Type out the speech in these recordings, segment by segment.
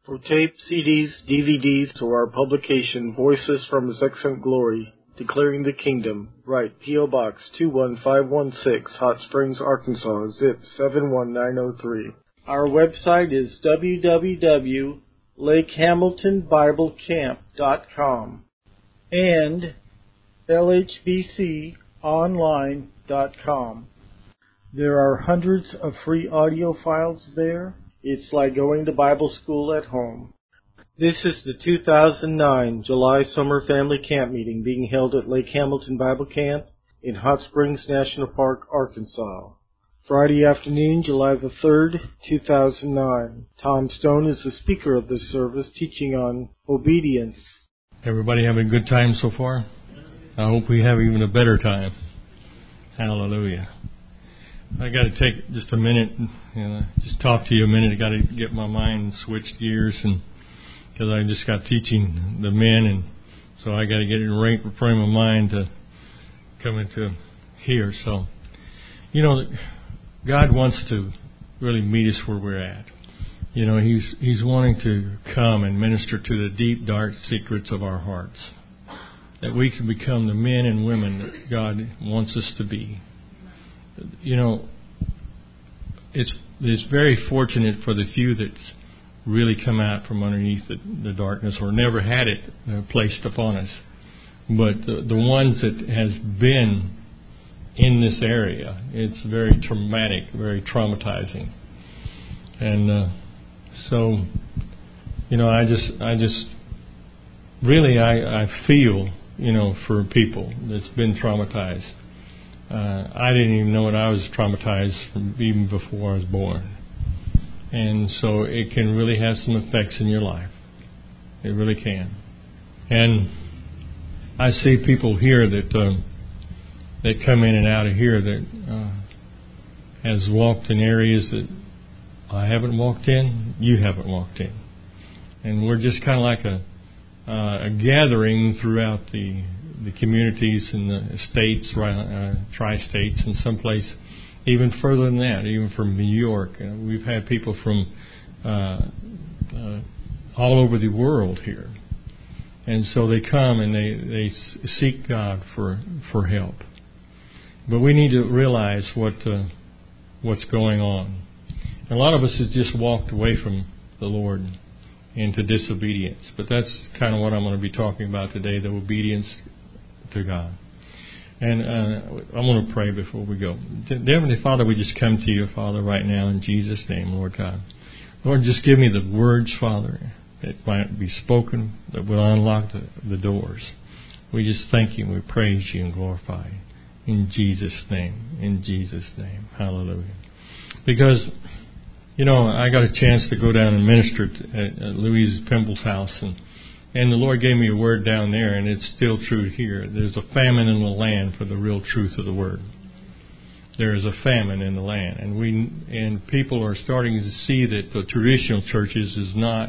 For tape, CDs, DVDs, to our publication, Voices from His Excellent Glory, Declaring the Kingdom, write P.O. Box 21516, Hot Springs, Arkansas, zip 71903. Our website is www.lakehamiltonbiblecamp.com and lhbconline.com. There are hundreds of free audio files there. It's like going to Bible school at home. This is the 2009 July Summer Family Camp Meeting being held at Lake Hamilton Bible Camp in Hot Springs National Park, Arkansas. Friday afternoon, July the 3rd, 2009. Tom Stone is the speaker of this service, teaching on obedience. Everybody having a good time so far? I hope we have even a better time. Hallelujah. I got to take just a minute and just talk to you a minute. I got to get my mind switched gears, and because I just got teaching the men, and so I got to get in the right frame of mind to come into here. So, God wants to really meet us where we're at. He's wanting to come and minister to the deep, dark secrets of our hearts, that we can become the men and women that God wants us to be. It's very fortunate for the few that's really come out from underneath the darkness or never had it placed upon us. But the ones that has been in this area, it's very traumatic, very traumatizing. And so, I just really, I feel, for people that's been traumatized. I didn't even know what I was traumatized from even before I was born. And so it can really have some effects in your life. It really can. And I see people here that come in and out of here that has walked in areas that I haven't walked in, you haven't walked in. And we're just kind of like a gathering throughout the communities and the states, tri-states, and someplace even further than that, even from New York. We've had people from all over the world here. And so they come and they seek God for help. But we need to realize what's going on. And a lot of us have just walked away from the Lord into disobedience. But that's kind of what I'm going to be talking about today, the obedience to God. And I want to pray before we go. Dear Heavenly Father, we just come to you, Father, right now in Jesus' name, Lord God. Lord, just give me the words, Father, that might be spoken, that will unlock the doors. We just thank you and we praise you and glorify you. In Jesus' name. In Jesus' name. Hallelujah. Because, I got a chance to go down and minister at Louise Pimble's house, and the Lord gave me a word down there, and it's still true here. There's a famine in the land for the real truth of the word. There is a famine in the land, and people are starting to see that the traditional churches is not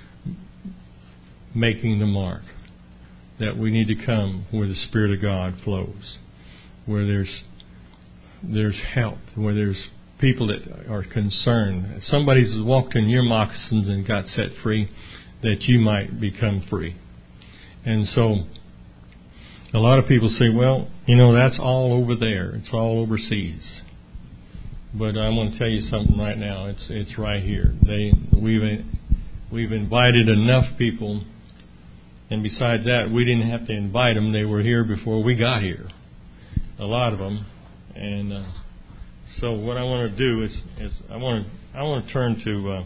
making the mark. That we need to come where the Spirit of God flows, where there's help, where there's people that are concerned. Somebody's walked in your moccasins and got set free, that you might become free. And so a lot of people say, well, that's all over there. It's all overseas. But I want to tell you something right now. It's right here. We've invited enough people, and besides that, we didn't have to invite them. They were here before we got here. A lot of them. And so what I want to do is I want to turn to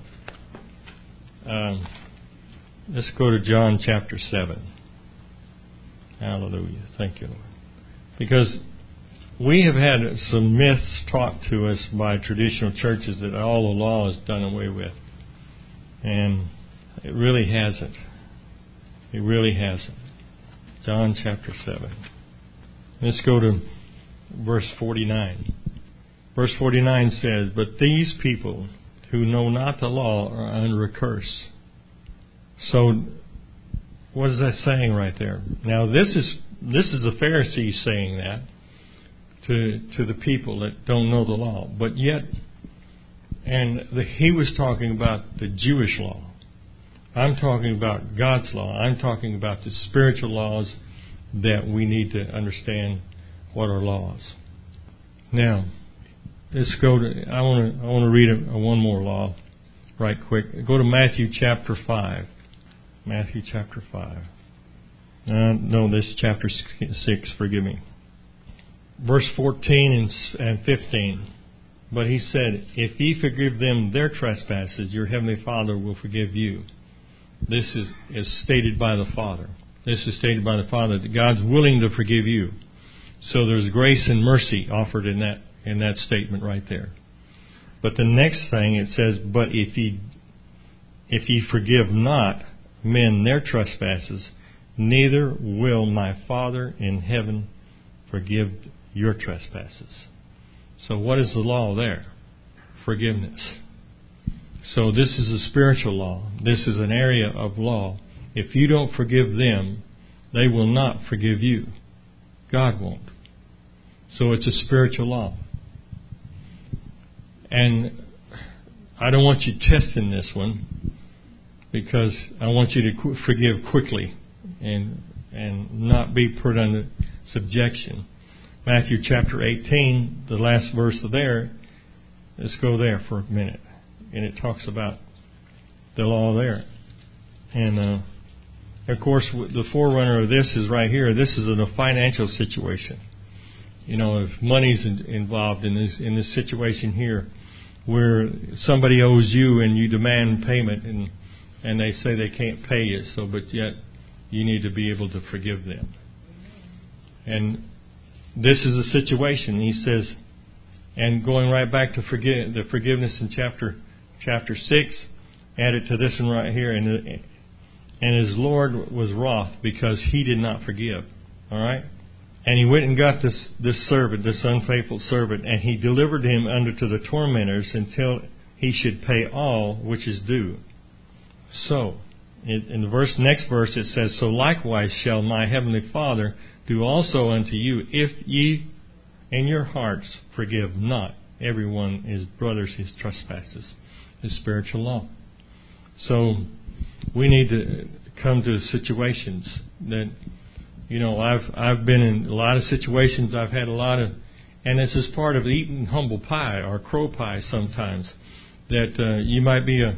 let's go to John chapter 7. Hallelujah. Thank you, Lord. Because we have had some myths taught to us by traditional churches that all the law is done away with. And it really hasn't. It really hasn't. John chapter 7. Let's go to verse 49. Verse 49 says, "But these people who know not the law are under a curse." So, what is that saying right there? Now, this is the Pharisees saying that to the people that don't know the law. But yet, he was talking about the Jewish law. I'm talking about God's law. I'm talking about the spiritual laws that we need to understand what are laws. Now, let's go to, I want to read one more law right quick. Go to Matthew chapter 5. Matthew chapter 5. No, this is chapter 6, forgive me. Verse 14 and 15. But he said, if ye forgive them their trespasses, your heavenly Father will forgive you. This is stated by the Father. This is stated by the Father that God's willing to forgive you. So there's grace and mercy offered in that statement right there. But the next thing it says, but if ye forgive not men their trespasses, neither will my Father in heaven forgive your trespasses. So what is the law there? Forgiveness. So this is a spiritual law. This is an area of law. If you don't forgive them, they will not forgive you. God won't. So it's a spiritual law. And I don't want you testing this one, because I want you to forgive quickly and not be put under subjection. Matthew chapter 18, the last verse there, let's go there for a minute. And it talks about the law there. And of course, the forerunner of this is right here. This is in a financial situation. You know, if money's involved in this situation here, where somebody owes you and you demand payment, and they say they can't pay you, but yet you need to be able to forgive them. And this is a situation. He says, and going right back to the forgiveness in chapter 6, added to this one right here, and his Lord was wroth because he did not forgive. All right? And he went and got this servant, this unfaithful servant, and he delivered him unto the tormentors until he should pay all which is due. So, in the next verse it says, so likewise shall my heavenly Father do also unto you, if ye in your hearts forgive not everyone his brothers his trespasses. His spiritual law. So we need to come to situations that, you know, I've been in a lot of situations. I've had a lot of, and this is part of eating humble pie or crow pie sometimes, that you might be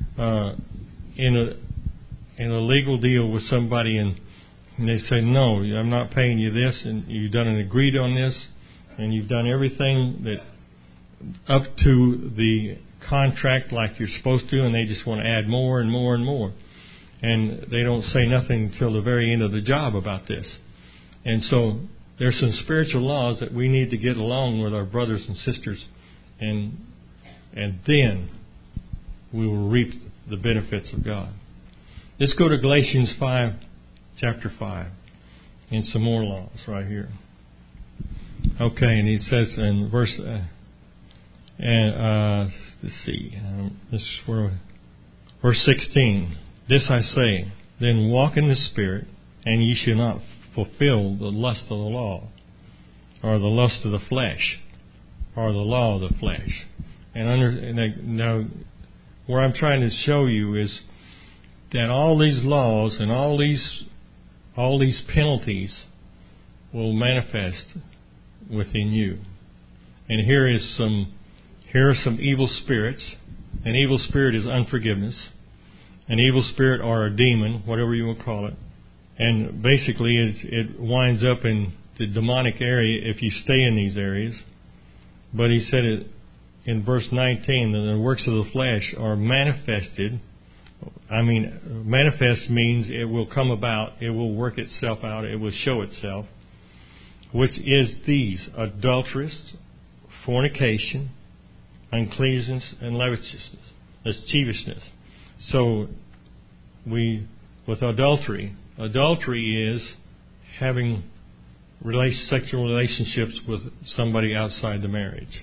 in a legal deal with somebody, and they say, no, I'm not paying you this, and you've done and agreed on this, and you've done everything that up to the contract like you're supposed to, and they just want to add more and more and more. And they don't say nothing until the very end of the job about this. And so there's some spiritual laws that we need to get along with our brothers and sisters, and then we will reap the benefits of God. Let's go to Galatians 5, chapter 5, and some more laws right here. Okay, and he says in verse, let's see, this is where, verse 16. This I say, then walk in the Spirit, and ye shall not fulfill the lust of the law, or the lust of the flesh, or the law of the flesh. Now, where I'm trying to show you is that all these laws and all these penalties will manifest within you. And here are some evil spirits. An evil spirit is unforgiveness. An evil spirit or a demon, whatever you will call it. And basically it winds up in the demonic area if you stay in these areas. But he said it in verse 19, that the works of the flesh are manifested. Manifest means it will come about, it will work itself out, it will show itself, which is these: adulteress, fornication, uncleanness, and lasciviousness. So, with adultery is having sexual relationships with somebody outside the marriage.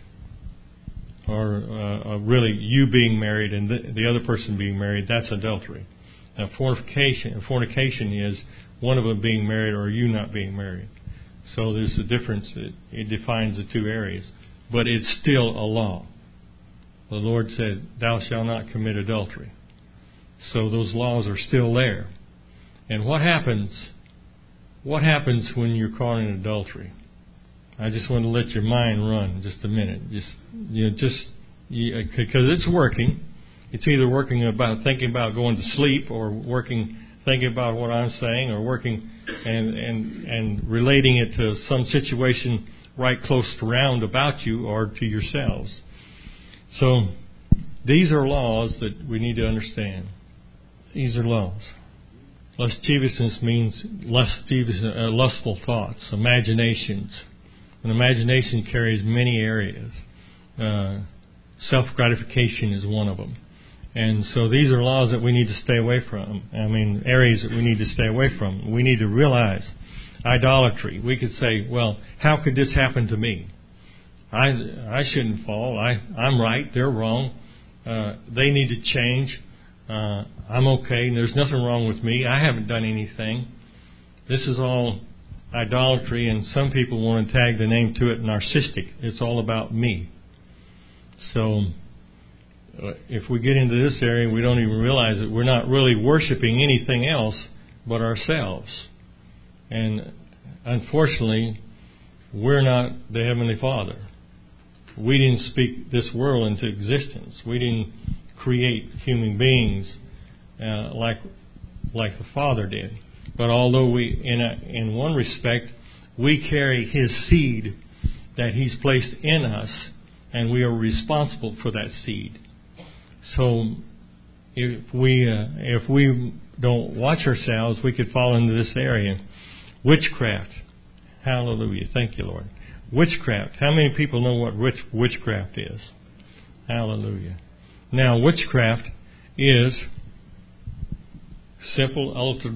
Or really you being married and the other person being married, that's adultery. Now fornication is one of them being married or you not being married. So there's a difference. It defines the two areas. But it's still a law. The Lord said, thou shalt not commit adultery. So those laws are still there. And what happens when you're caught in adultery? I just want to let your mind run just a minute. Because it's working. It's either working about thinking about going to sleep, or thinking about what I'm saying, or working and relating it to some situation right close around about you or to yourselves. So these are laws that we need to understand. These are laws. Lasciviousness means lustful thoughts, imaginations. An imagination carries many areas. Self-gratification is one of them. And so these are laws that we need to stay away from. Areas that we need to stay away from. We need to realize idolatry. We could say, well, how could this happen to me? I shouldn't fall. I'm right. They're wrong. They need to change. I'm okay. And there's nothing wrong with me. I haven't done anything. This is all idolatry, and some people want to tag the name to it, narcissistic. It's all about me. So if we get into this area, we don't even realize that we're not really worshiping anything else but ourselves. And unfortunately, we're not the Heavenly Father. We didn't speak this world into existence. We didn't create human beings like the Father did. But although we, in one respect, we carry His seed that He's placed in us, and we are responsible for that seed. So if we don't watch ourselves, we could fall into this area. Witchcraft. Hallelujah. Thank you, Lord. Witchcraft. How many people know what witchcraft is? Hallelujah. Now, witchcraft is simple,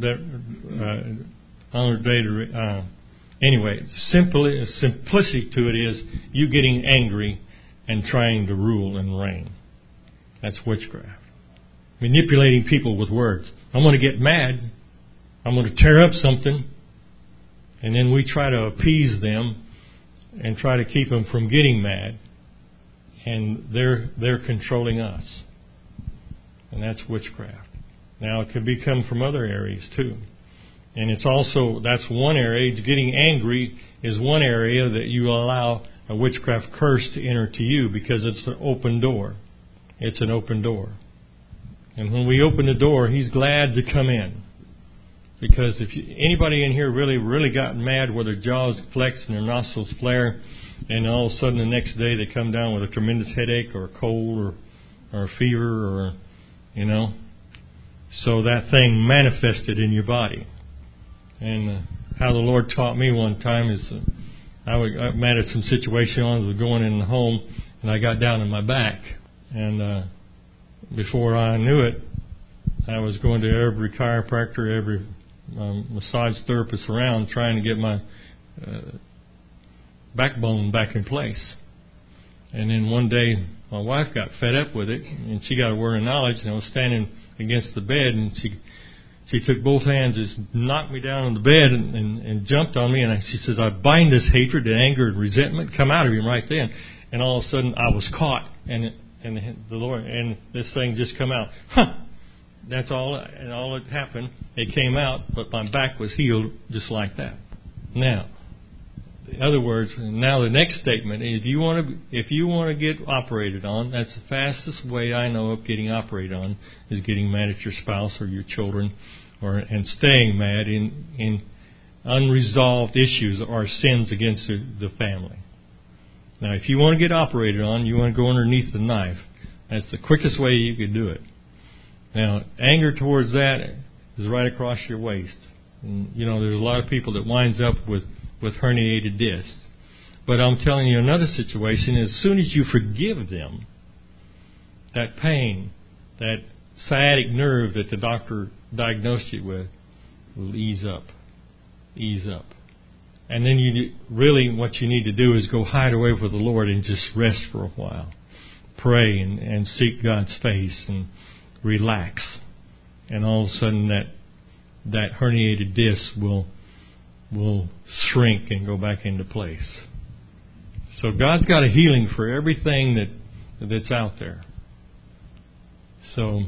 simplicity to it is you getting angry and trying to rule and reign. That's witchcraft. Manipulating people with words. I'm going to get mad. I'm going to tear up something. And then we try to appease them and try to keep them from getting mad. And they're controlling us. And that's witchcraft. Now, it could come from other areas too. And it's also, that's one area. Getting angry is one area that you allow a witchcraft curse to enter to you, because it's an open door. It's an open door. And when we open the door, He's glad to come in. Because if anybody in here really got mad where their jaws flex and their nostrils flare, and all of a sudden the next day they come down with a tremendous headache or a cold or a fever, or, so that thing manifested in your body. And how the Lord taught me one time is I'm mad at some situation I was going in the home, and I got down on my back. And before I knew it, I was going to every chiropractor, every massage therapist around, trying to get my backbone back in place. And then one day, my wife got fed up with it, and she got a word of knowledge, and I was standing against the bed, and she took both hands, just knocked me down on the bed, and jumped on me, and she says, I bind this hatred and anger and resentment, come out of him right then. And all of a sudden, I was caught, and the Lord, and this thing just come out. That's all, and all that happened. It came out, but my back was healed just like that. Now, in other words, now the next statement: if you want to get operated on, that's the fastest way I know of getting operated on, is getting mad at your spouse or your children, and staying mad in unresolved issues or sins against the family. Now, if you want to get operated on, you want to go underneath the knife. That's the quickest way you could do it. Now, anger towards that is right across your waist. And, there's a lot of people that winds up with herniated discs. But I'm telling you another situation, as soon as you forgive them, that pain, that sciatic nerve that the doctor diagnosed you with, will ease up. Ease up. And then what you need to do is go hide away with the Lord and just rest for a while. Pray and seek God's face and relax. And all of a sudden that herniated disc will shrink and go back into place. So God's got a healing for everything that's out there. So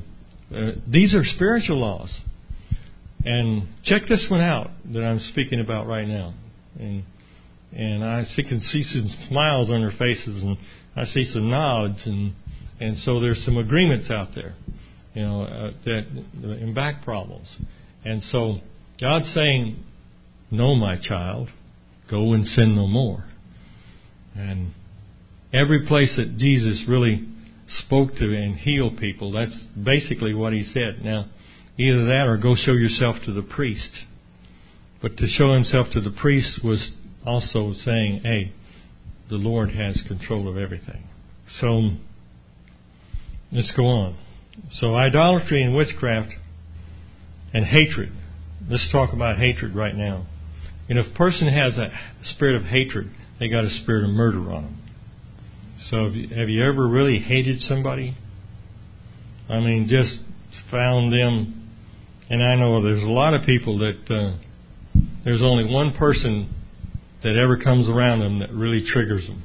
These are spiritual laws. And check this one out that I'm speaking about right now. And I can see some smiles on their faces, and I see some nods, and so there's some agreements out there, that in back problems. And so God's saying, "No, my child, go and sin no more." And every place that Jesus really spoke to and healed people, that's basically what He said. Now, either that or go show yourself to the priest. But to show Himself to the priest was also saying, hey, the Lord has control of everything. So, let's go on. So, idolatry and witchcraft and hatred. Let's talk about hatred right now. And if a person has a spirit of hatred, they got a spirit of murder on them. So have you ever really hated somebody? I mean, just found them. And I know there's a lot of people that there's only one person that ever comes around them that really triggers them.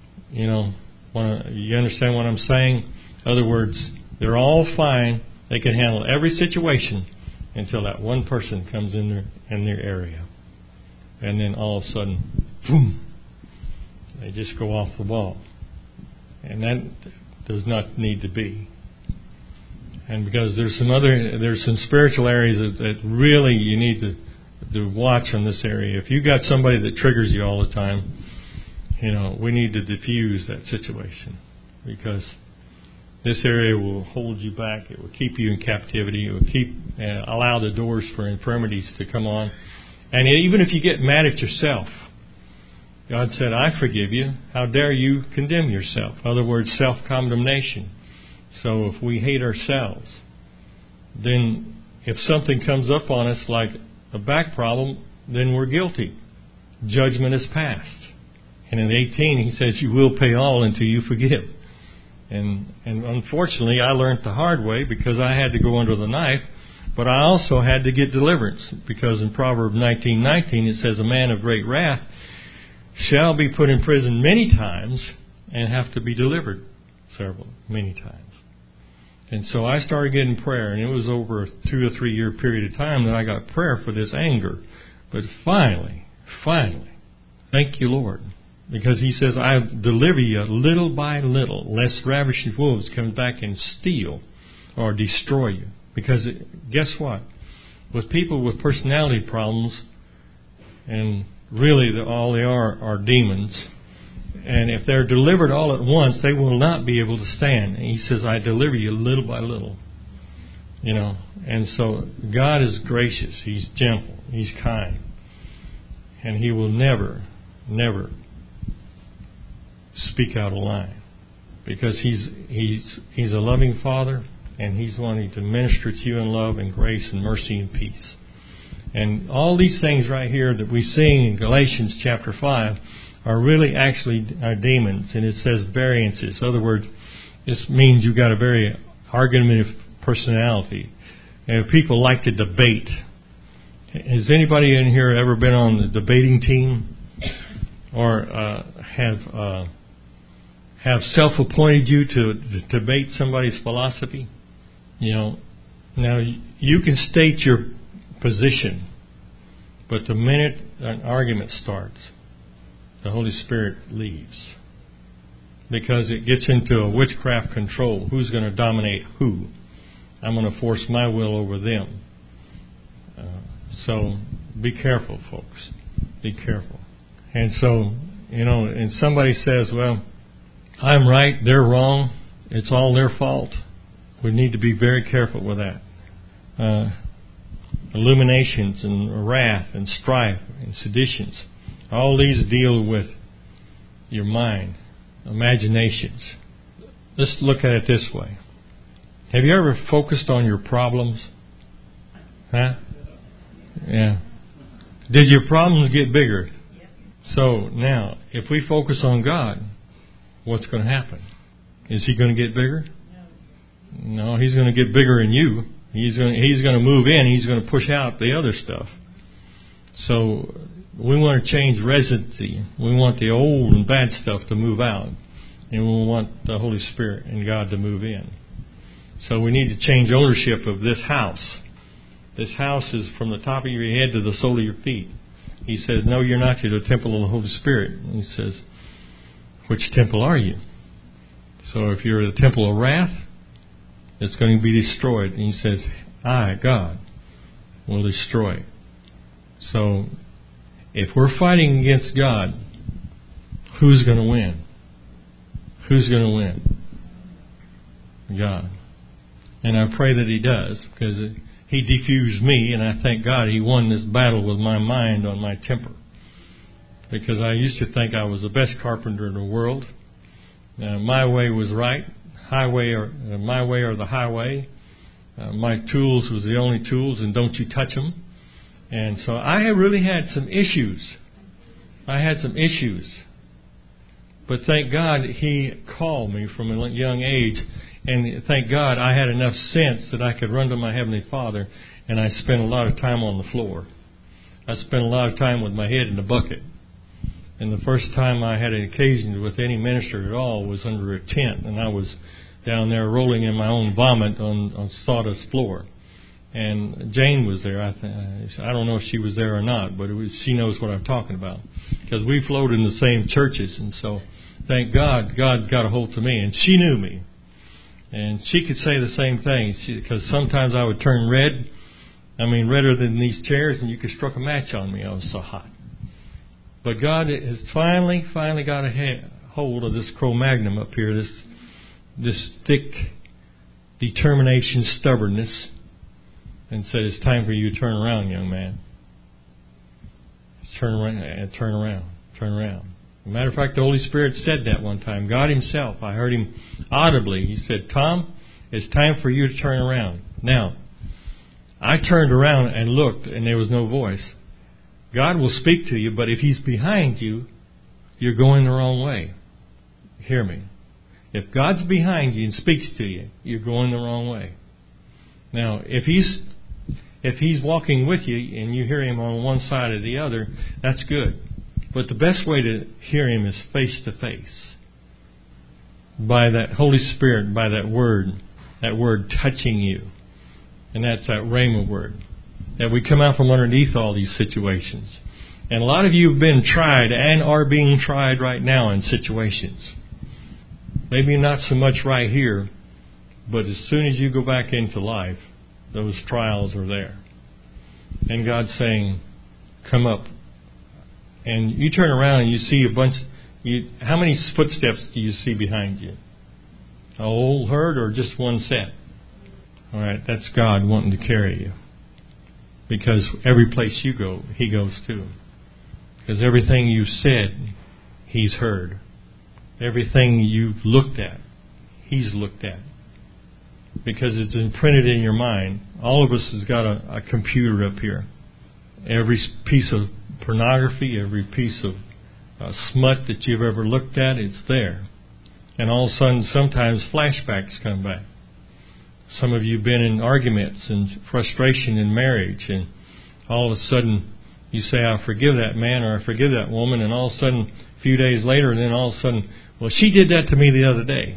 You understand what I'm saying? In other words, they're all fine. They can handle every situation until that one person comes in their area. And then all of a sudden, boom, they just go off the wall. And that does not need to be. And because there's some spiritual areas that really you need to watch in this area. If you got somebody that triggers you all the time, we need to diffuse that situation, because this area will hold you back. It will keep you in captivity. It will allow the doors for infirmities to come on. And even if you get mad at yourself, God said, "I forgive you. How dare you condemn yourself?" In other words, self-condemnation. So if we hate ourselves, then if something comes up on us like a back problem, then we're guilty. Judgment is passed. And in 18, He says, "You will pay all until you forgive." And unfortunately, I learned the hard way, because I had to go under the knife, but I also had to get deliverance, because in Proverbs 19:19 it says, "A man of great wrath shall be put in prison many times and have to be delivered many times." And so I started getting prayer, and it was over a 2 or 3 year period of time that I got prayer for this anger. But finally, thank you, Lord, because He says, "I deliver you little by little, lest ravishing wolves come back and steal or destroy you." Because guess what? With people with personality problems, and really all they are demons, and if they're delivered all at once, they will not be able to stand. And He says, "I deliver you little by little." And so God is gracious. He's gentle. He's kind. And He will never speak out of line, because He's a loving Father, and He's wanting to minister to you in love and grace and mercy and peace. And all these things right here that we sing in Galatians chapter 5 are really actually demons, and it says variances. In other words, this means you've got a very argumentative personality. And people like to debate. Has anybody in here ever been on the debating team, or have self-appointed you to debate somebody's philosophy? Now you can state your position, but the minute an argument starts, the Holy Spirit leaves, because it gets into a witchcraft control. Who's going to dominate who? I'm going to force my will over them. So be careful, folks. Be careful. And so, and somebody says, "Well, I'm right, they're wrong. It's all their fault." We need to be very careful with that. Illuminations and wrath and strife and seditions. All these deal with your mind, imaginations. Let's look at it this way. Have you ever focused on your problems? Huh? Yeah. Did your problems get bigger? So now, if we focus on God, what's going to happen? Is He going to get bigger? No, He's going to get bigger in you. He's going to move in. He's going to push out the other stuff. So we want to change residency. We want the old and bad stuff to move out, and we want the Holy Spirit and God to move in. So we need to change ownership of this house. This house is from the top of your head to the sole of your feet. He says, no, you're not. You're the temple of the Holy Spirit. And he says, which temple are you? So if you're the temple of wrath, it's going to be destroyed. And he says, I, God, will destroy. So if we're fighting against God, who's going to win? Who's going to win? God. And I pray that He does, because He defused me, and I thank God He won this battle with my mind on my temper. Because I used to think I was the best carpenter in the world. My way was right. My way or the highway. My tools was the only tools, and don't you touch them. And so I really had some issues. But thank God He called me from a young age. And thank God I had enough sense that I could run to my Heavenly Father. And I spent a lot of time on the floor. I spent a lot of time with my head in the bucket. And the first time I had an occasion with any minister at all was under a tent. And I was down there rolling in my own vomit on sawdust floor. And Jane was there. I don't know if she was there or not, but she knows what I'm talking about. Because we flowed in the same churches. And so, thank God, God got a hold of me. And she knew me. And she could say the same thing. Because sometimes I would turn red. I mean, redder than these chairs. And you could struck a match on me. I was so hot. But God has finally got a hold of this Cro-Magnon up here. This thick determination, stubbornness. And said, it's time for you to turn around, young man. Turn around. As a matter of fact, the Holy Spirit said that one time. God Himself, I heard Him audibly. He said, Tom, it's time for you to turn around. Now, I turned around and looked, and there was no voice. God will speak to you, but if He's behind you, you're going the wrong way. Hear me. If God's behind you and speaks to you, you're going the wrong way. Now, if He's walking with you and you hear Him on one side or the other, that's good. But the best way to hear Him is face to face. By that Holy Spirit, by that word touching you. And that's that rhema word. That we come out from underneath all these situations. And a lot of you have been tried and are being tried right now in situations. Maybe not so much right here, but as soon as you go back into life, those trials are there. And God's saying, come up. And you turn around and you see a bunch. How many footsteps do you see behind you? A whole herd or just one set? All right, that's God wanting to carry you. Because every place you go, He goes too. Because everything you've said, He's heard. Everything you've looked at, He's looked at. Because it's imprinted in your mind. All of us has got a computer up here. Every piece of pornography, every piece of smut that you've ever looked at, it's there. And all of a sudden, sometimes flashbacks come back. Some of you have been in arguments and frustration in marriage, and all of a sudden you say, I forgive that man or I forgive that woman, and all of a sudden, a few days later, and then all of a sudden, well, she did that to me the other day.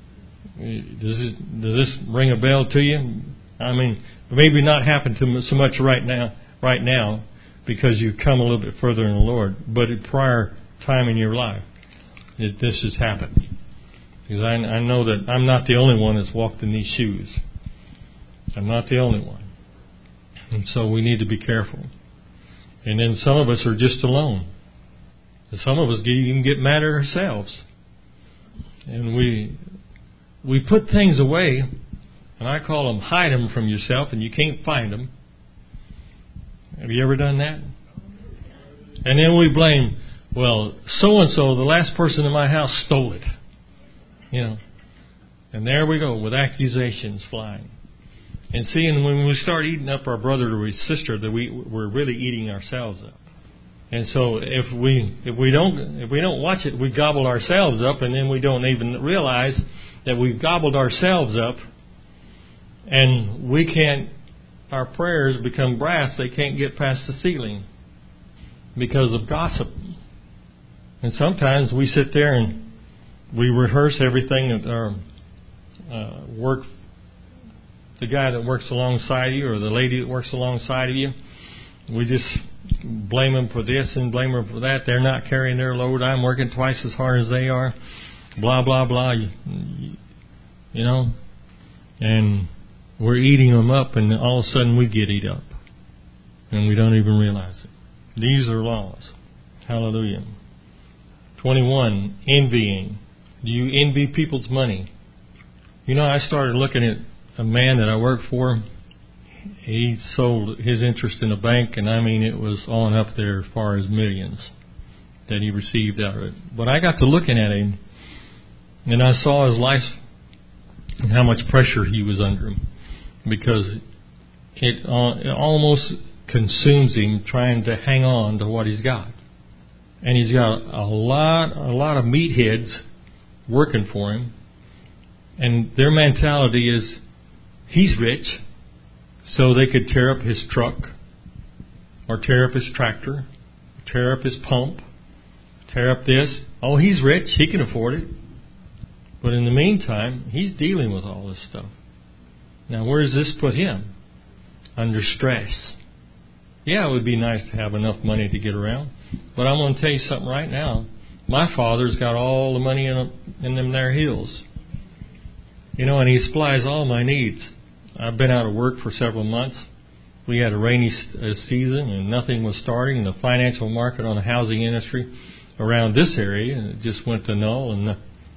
Does this ring a bell to you? I mean, maybe not happen to so much right now, because you've come a little bit further in the Lord, but at prior time in your life, this has happened. Because I know that I'm not the only one that's walked in these shoes. I'm not the only one. And so we need to be careful. And then some of us are just alone. And some of us even get mad at ourselves. And we put things away, and I call them hide them from yourself, and you can't find them. Have you ever done that? And then we blame, well, so-and-so, the last person in my house, stole it. You know. And there we go with accusations flying. And seeing when we start eating up our brother or his sister, that we're really eating ourselves up. And so if we don't watch it, we gobble ourselves up, and then we don't even realize that we've gobbled ourselves up, and we can't. Our prayers become brass; they can't get past the ceiling because of gossip. And sometimes we sit there and we rehearse everything that our work the guy that works alongside you or the lady that works alongside of you. We just blame them for this and blame them for that. They're not carrying their load. I'm working twice as hard as they are. Blah, blah, blah. You know, and we're eating them up, and all of a sudden we get eat up. And we don't even realize it. These are laws. Hallelujah. 21, envying. Do you envy people's money? You know, I started looking at a man that I work for. He sold his interest in a bank, and I mean, it was on up there as far as millions that he received out of it. But I got to looking at him, and I saw his life and how much pressure he was under, because it almost consumes him trying to hang on to what he's got. And he's got a lot of meatheads working for him, and their mentality is he's rich, so they could tear up his truck, or tear up his tractor, tear up his pump, tear up this. Oh, he's rich, he can afford it. But in the meantime, he's dealing with all this stuff. Now, where does this put him? Under stress. Yeah, it would be nice to have enough money to get around. But I'm going to tell you something right now. My father's got all the money in them there hills. You know, and he supplies all my needs. I've been out of work for several months. We had a rainy season and nothing was starting. The financial market on the housing industry around this area just went to null, and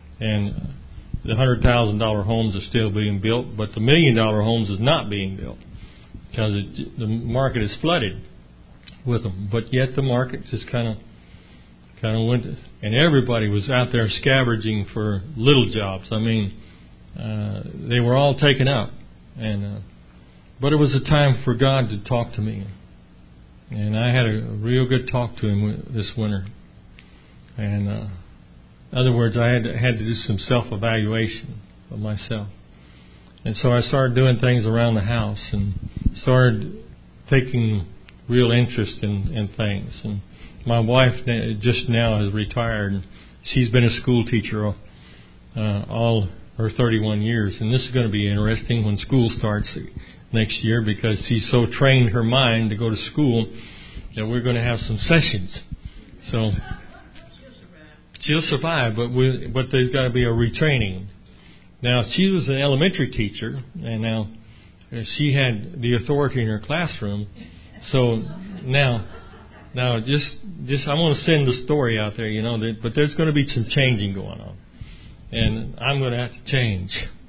the $100,000 homes are still being built, but the $1 million homes is not being built because the market is flooded with them. But yet the market just kind of went, and everybody was out there scavenging for little jobs. I mean, they were all taken up, but it was a time for God to talk to me, and I had a real good talk to Him this winter. And in other words, I had to do some self-evaluation of myself. And so I started doing things around the house and started taking real interest in things. And my wife just now has retired. She's been a school teacher all her 31 years. And this is going to be interesting when school starts next year, because she's so trained her mind to go to school that we're going to have some sessions. So she'll survive, but there's got to be a retraining. Now, she was an elementary teacher, and now she had the authority in her classroom. So now just I want to send the story out there, you know, but there's going to be some changing going on, and I'm going to have to change.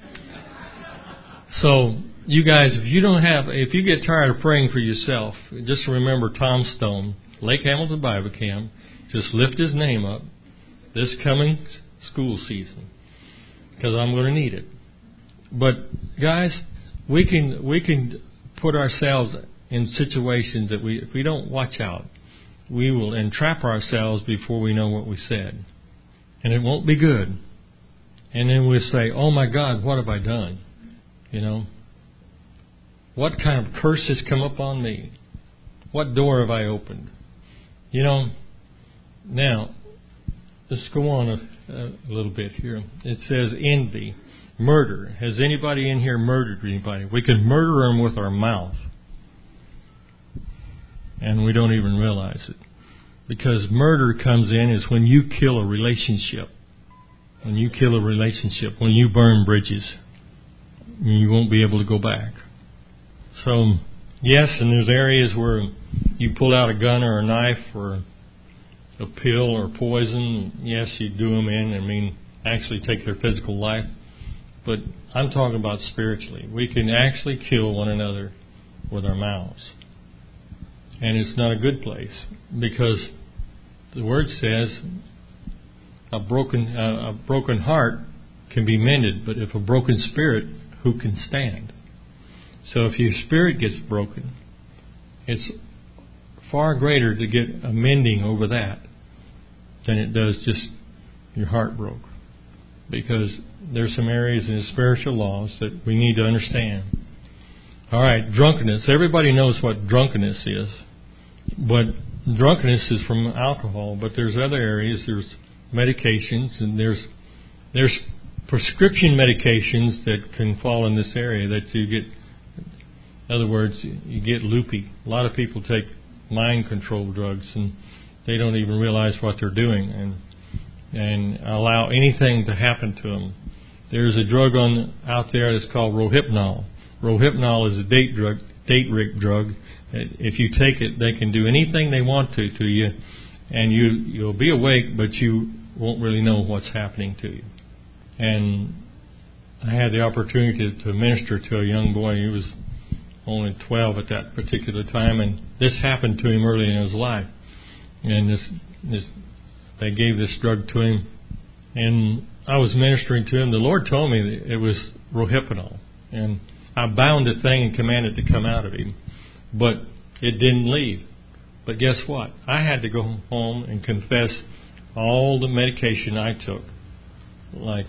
So you guys, if you get tired of praying for yourself, just remember Tom Stone, Lake Hamilton Bible Camp. Just lift his name up this coming school season, because I'm going to need it. But guys, we can put ourselves in situations that if we don't watch out, we will entrap ourselves before we know what we said, and it won't be good. And then we'll say, "Oh my God, what have I done? You know, what kind of curse has come upon me? What door have I opened?" You know. Now, let's go on a little bit here. It says envy, murder. Has anybody in here murdered anybody? We can murder them with our mouth, and we don't even realize it. Because murder comes in is when you kill a relationship. When you kill a relationship, when you burn bridges, you won't be able to go back. So, yes, and there's areas where you pull out a gun or a knife or a pill or poison. Yes, you do them in, actually take their physical life. But I'm talking about spiritually. We can actually kill one another with our mouths. And it's not a good place, because the Word says a broken heart can be mended, but if a broken spirit, who can stand? So if your spirit gets broken, it's far greater to get a mending over that than it does just your heart broke. Because there's some areas in the spiritual laws that we need to understand. All right, drunkenness. Everybody knows what drunkenness is. But drunkenness is from alcohol. But there's other areas. There's medications, and there's prescription medications that can fall in this area that you get In other words, you get loopy. A lot of people take mind control drugs and they don't even realize what they're doing and allow anything to happen to them. There's a drug out there that's called Rohypnol. Rohypnol is a date rape drug. If you take it, they can do anything they want to you, and you'll be awake, but you won't really know what's happening to you. And I had the opportunity to minister to a young boy. He was only 12 at that particular time, and this happened to him early in his life. And they gave this drug to him, and I was ministering to him. The Lord told me that it was Rohypnol, and I bound the thing and commanded it to come out of him, but it didn't leave. But guess what? I had to go home and confess all the medication I took, like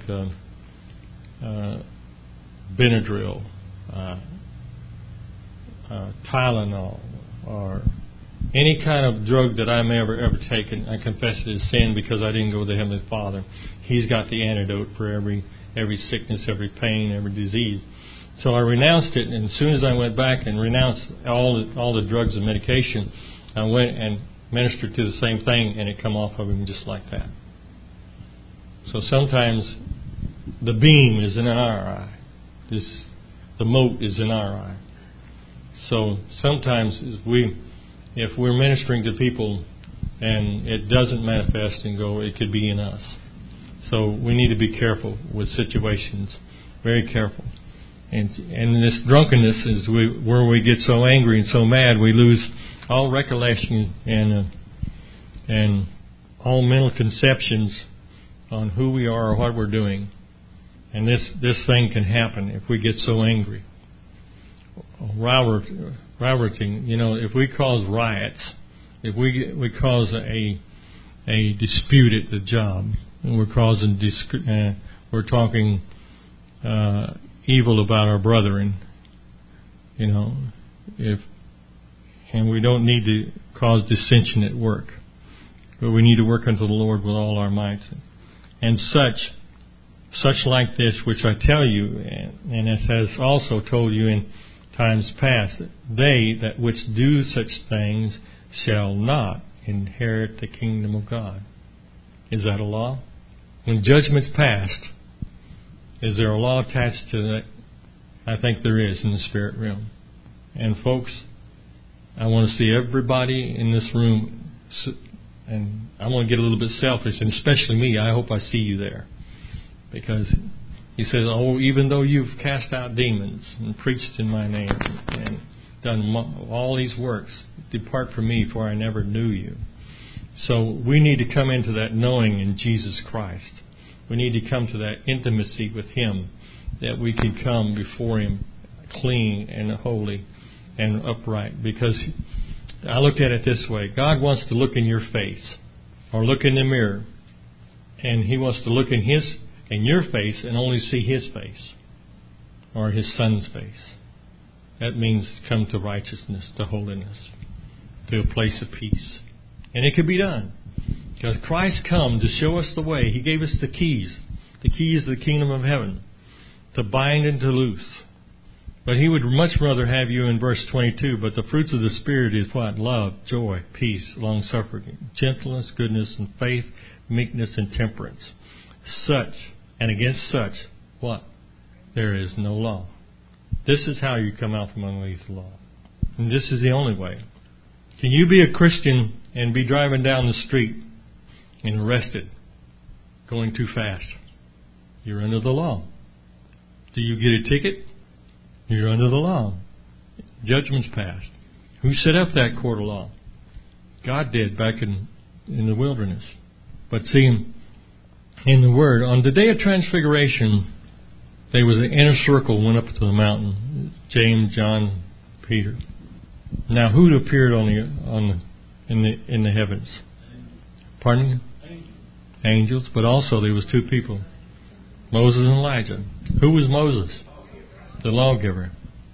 Benadryl, Tylenol, or any kind of drug that I may ever taken. I confess it as sin because I didn't go to the Heavenly Father. He's got the antidote for every sickness, every pain, every disease. So I renounced it, and as soon as I went back and renounced all the drugs and medication, I went and ministered to the same thing, and it come off of him just like that. So sometimes the beam is in our eye. The mote is in our eye. So sometimes if we're ministering to people and it doesn't manifest and go, it could be in us. So we need to be careful with situations, very careful. And this drunkenness is where we get so angry and so mad we lose all recollection and all mental conceptions on who we are or what we're doing. And this thing can happen if we get so angry. Rioting, if we cause riots, if we cause a dispute at the job, and we're talking evil about our brethren, and we don't need to cause dissension at work, but we need to work unto the Lord with all our might, and such like this, which I tell you, and it has also told you in times past, they that which do such things shall not inherit the kingdom of God. Is that a law? When judgment's passed, is there a law attached to that? I think there is in the spirit realm. And folks, I want to see everybody in this room, and I want to get a little bit selfish, and especially me. I hope I see you there. Because he says, even though you've cast out demons and preached in my name and done all these works, depart from me, for I never knew you. So we need to come into that knowing in Jesus Christ. We need to come to that intimacy with Him, that we can come before Him clean and holy and upright. Because I look at it this way. God wants to look in your face or look in the mirror, and He wants to look in your face and only see His face or His Son's face. That means come to righteousness, to holiness, to a place of peace. And it can be done. Because Christ come to show us the way. He gave us the keys to the kingdom of heaven, to bind and to loose. But He would much rather have you in verse 22, but the fruits of the Spirit is what? Love, joy, peace, long-suffering, gentleness, goodness, and faith, meekness, and temperance. And against such, what? There is no law. This is how you come out from underneath the law. And this is the only way. Can you be a Christian and be driving down the street and arrested, going too fast? You're under the law. Do you get a ticket? You're under the law. Judgment's passed. Who set up that court of law? God did back in the wilderness. But see, in the Word, on the day of Transfiguration, there was an inner circle went up to the mountain. James, John, Peter. Now, who appeared in the heavens? Pardon me? Angels. But also there was two people, Moses and Elijah. Who was Moses? The lawgiver.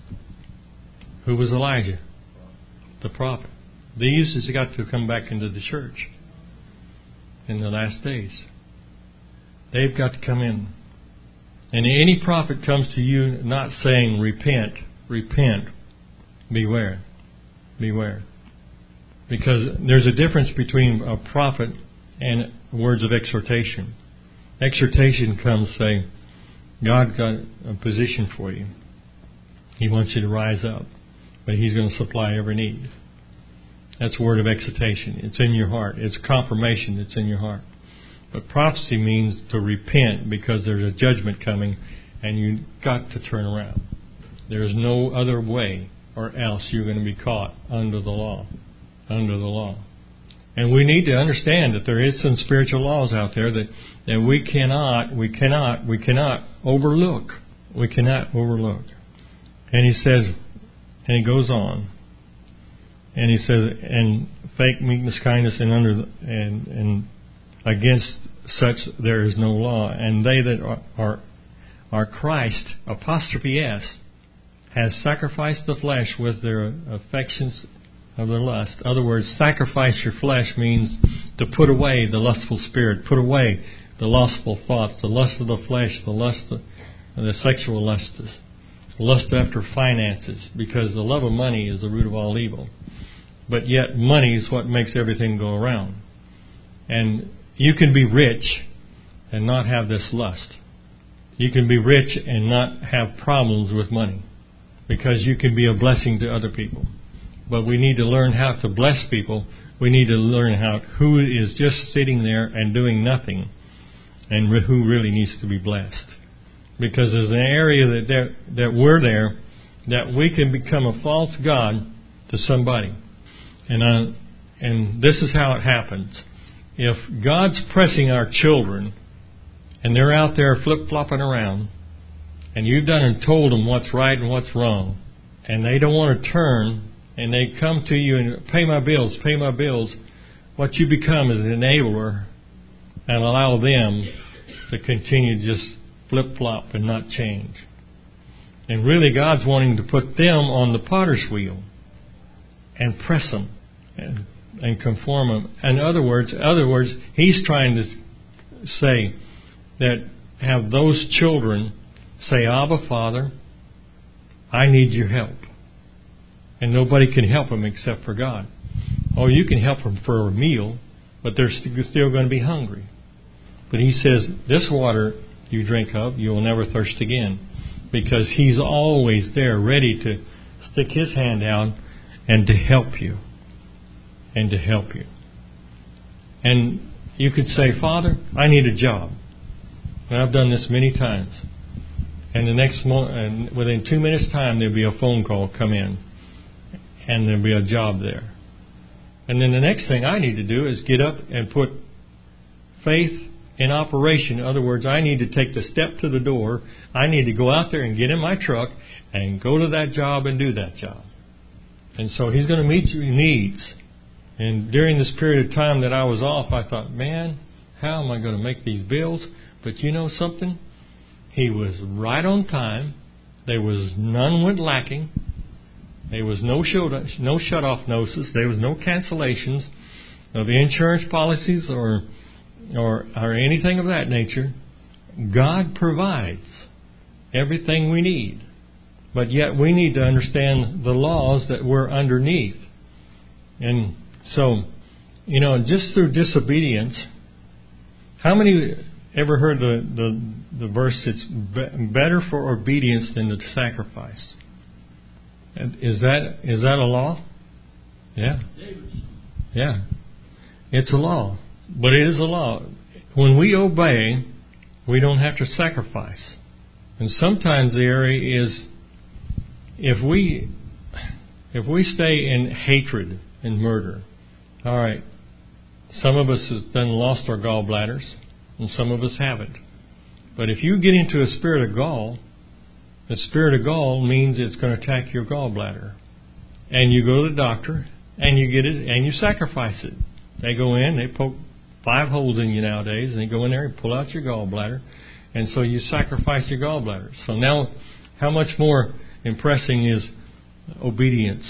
Who was Elijah? The prophet. These has got to come back into the church in the last days. They've got to come in. And any prophet comes to you not saying repent, repent, Beware. Beware. Because there's a difference between a prophet and words of exhortation. Exhortation comes saying, God got a position for you. He wants you to rise up, but He's going to supply every need. That's a word of exhortation. It's in your heart. It's confirmation that's in your heart. But prophecy means to repent because there's a judgment coming and you've got to turn around. There's no other way or else you're going to be caught under the law. Under the law. And we need to understand that there is some spiritual laws out there that we cannot overlook. We cannot overlook. And he says, and he goes on, and he says, and fake meekness, kindness, and against such there is no law. And they that are Christ, apostrophe S, has sacrificed the flesh with their affections of their lust. In other words, sacrifice your flesh means to put away the lustful spirit, put away the lustful thoughts, the lust of the flesh, the sexual lust, the lust after finances, because the love of money is the root of all evil. But yet money is what makes everything go around. And you can be rich and not have this lust. You can be rich and not have problems with money, because you can be a blessing to other people. But we need to learn how to bless people. We need to learn who is just sitting there and doing nothing, and who really needs to be blessed. Because there's an area that we're there, that we can become a false god to somebody. And this is how it happens. If God's pressing our children, and they're out there flip-flopping around, and you've done and told them what's right and what's wrong, and they don't want to turn, and they come to you and pay my bills, what you become is an enabler and allow them to continue to just flip-flop and not change. And really God's wanting to put them on the potter's wheel and press them and conform them. In other words, He's trying to say that have those children say, Abba, Father, I need your help. And nobody can help them except for God. Oh, you can help them for a meal, but they're still going to be hungry. But He says, this water you drink of, you will never thirst again. Because He's always there, ready to stick His hand out and to help you. And to help you. And you could say, Father, I need a job. And I've done this many times. And and within 2 minutes' time, there'll be a phone call come in. And there'll be a job there. And then the next thing I need to do is get up and put faith in operation. In other words, I need to take the step to the door. I need to go out there and get in my truck and go to that job and do that job. And so He's going to meet your needs. And during this period of time that I was off, I thought, man, how am I going to make these bills? But you know something? He was right on time. There was none went lacking. There was no shut-off notices. There was no cancellations of insurance policies or anything of that nature. God provides everything we need. But yet we need to understand the laws that we're underneath. And so, just through disobedience, how many ever heard the verse, it's better for obedience than the sacrifice? Is that a law? Yeah. Yeah. It's a law. But it is a law. When we obey, we don't have to sacrifice. And sometimes the area is, if we stay in hatred and murder, all right, some of us have lost our gallbladders, and some of us haven't. But if you get into a spirit of gall, the spirit of gall means it's going to attack your gallbladder. And you go to the doctor, and you get it, and you sacrifice it. They go in, they poke 5 holes in you nowadays, and they go in there and pull out your gallbladder. And so you sacrifice your gallbladder. So now, how much more impressing is obedience,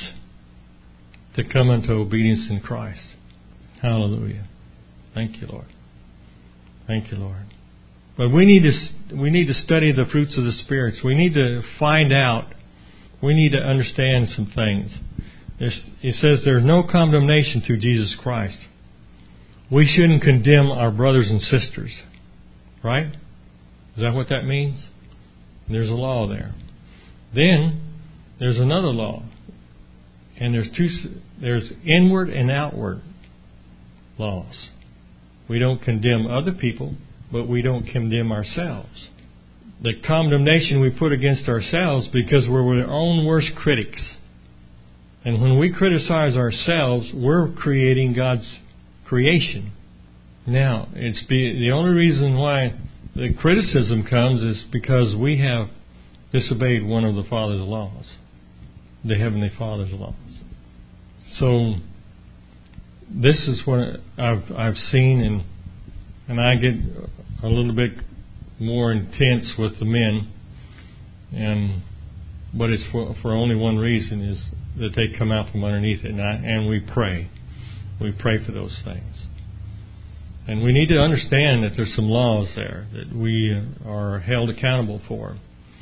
to come unto obedience in Christ. Hallelujah. Thank you, Lord. Thank you, Lord. But we need to study the fruits of the spirits. We need to find out we need to understand some things. It says there's no condemnation through Jesus Christ. We shouldn't condemn our brothers and sisters. Right? Is that what that means? There's a law there. Then there's another law. And there's inward and outward laws. We don't condemn other people, but we don't condemn ourselves. The condemnation we put against ourselves because we're our own worst critics. And when we criticize ourselves, we're creating God's creation. Now, the only reason why the criticism comes is because we have disobeyed one of the Father's laws, the Heavenly Father's laws. So, this is what I've seen, and I get a little bit more intense with the men, but it's for only one reason, is that they come out from underneath it, and we pray. We pray for those things. And we need to understand that there's some laws there that we are held accountable for.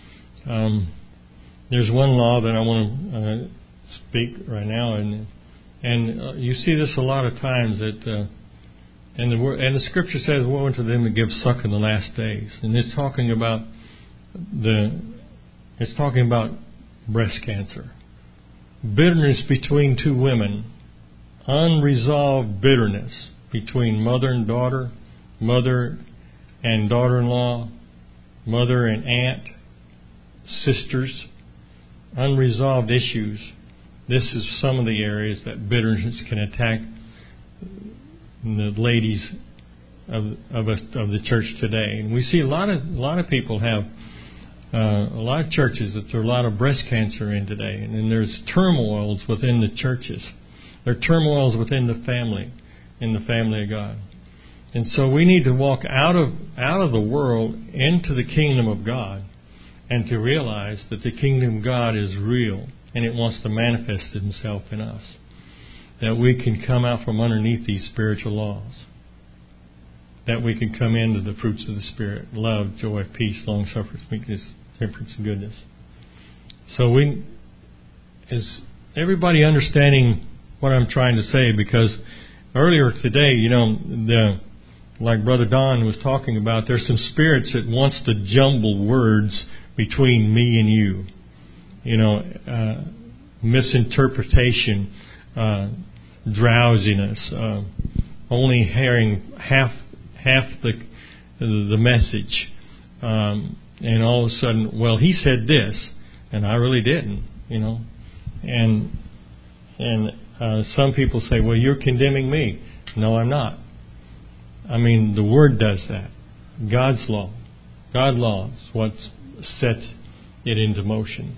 There's one law that I want to speak right now, and you see this a lot of times that, and the Scripture says, "Woe unto them that give suck in the last days," and it's talking about breast cancer, bitterness between two women, unresolved bitterness between mother and daughter, mother and daughter-in-law, mother and aunt, sisters, unresolved issues. This is some of the areas that bitterness can attack the ladies of the church today. And we see a lot of people have a lot of churches that there are a lot of breast cancer in today, and then there's turmoils within the churches. There are turmoils within the family, in the family of God. And so we need to walk out of the world into the kingdom of God, and to realize that the kingdom of God is real, and it wants to manifest Himself in us. That we can come out from underneath these spiritual laws. That we can come into the fruits of the Spirit: love, joy, peace, long-suffering, meekness, temperance, and goodness. So is everybody understanding what I'm trying to say? Because earlier today, like Brother Don was talking about, there's some spirits that wants to jumble words between me and you. Misinterpretation, drowsiness, only hearing half the message, and all of a sudden, well, he said this, and I really didn't, and some people say, well, you're condemning me. No, I'm not. I mean, the Word does that. God's law, God's law is what sets it into motion.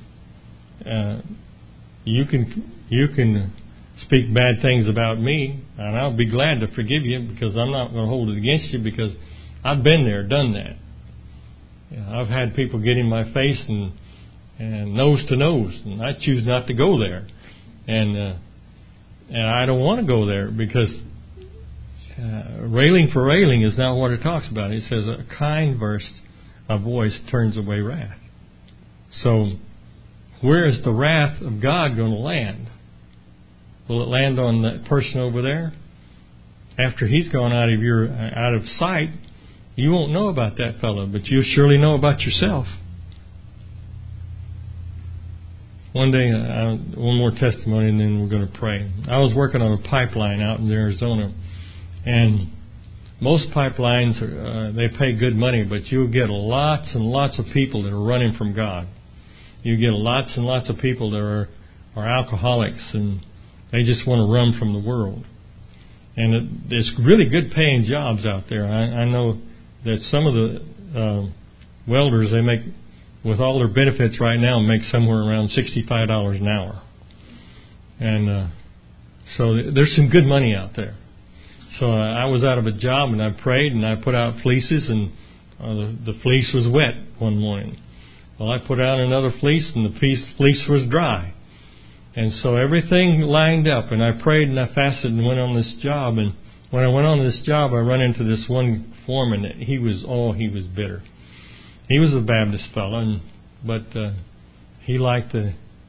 You can speak bad things about me, and I'll be glad to forgive you, because I'm not going to hold it against you, because I've been there, done that. I've had people get in my face and nose to nose, and I choose not to go there, and I don't want to go there, because railing for railing is not what it talks about. It says a kind voice turns away wrath. So, where is the wrath of God going to land? Will it land on that person over there? After he's gone out of sight, you won't know about that fellow, but you'll surely know about yourself. One day, one more testimony, and then we're going to pray. I was working on a pipeline out in Arizona, and most pipelines, they pay good money, but you'll get lots and lots of people that are running from God. You get lots and lots of people that are alcoholics, and they just want to run from the world. And there's really good paying jobs out there. I know that some of the welders, they make, with all their benefits right now, make somewhere around $65 an hour. And so there's some good money out there. So I was out of a job, and I prayed, and I put out fleeces, and the fleece was wet one morning. Well, I put out another fleece, and the fleece was dry. And so everything lined up, and I prayed and I fasted and went on this job. And when I went on this job, I ran into this one foreman. He was bitter. He was a Baptist fellow, but he liked to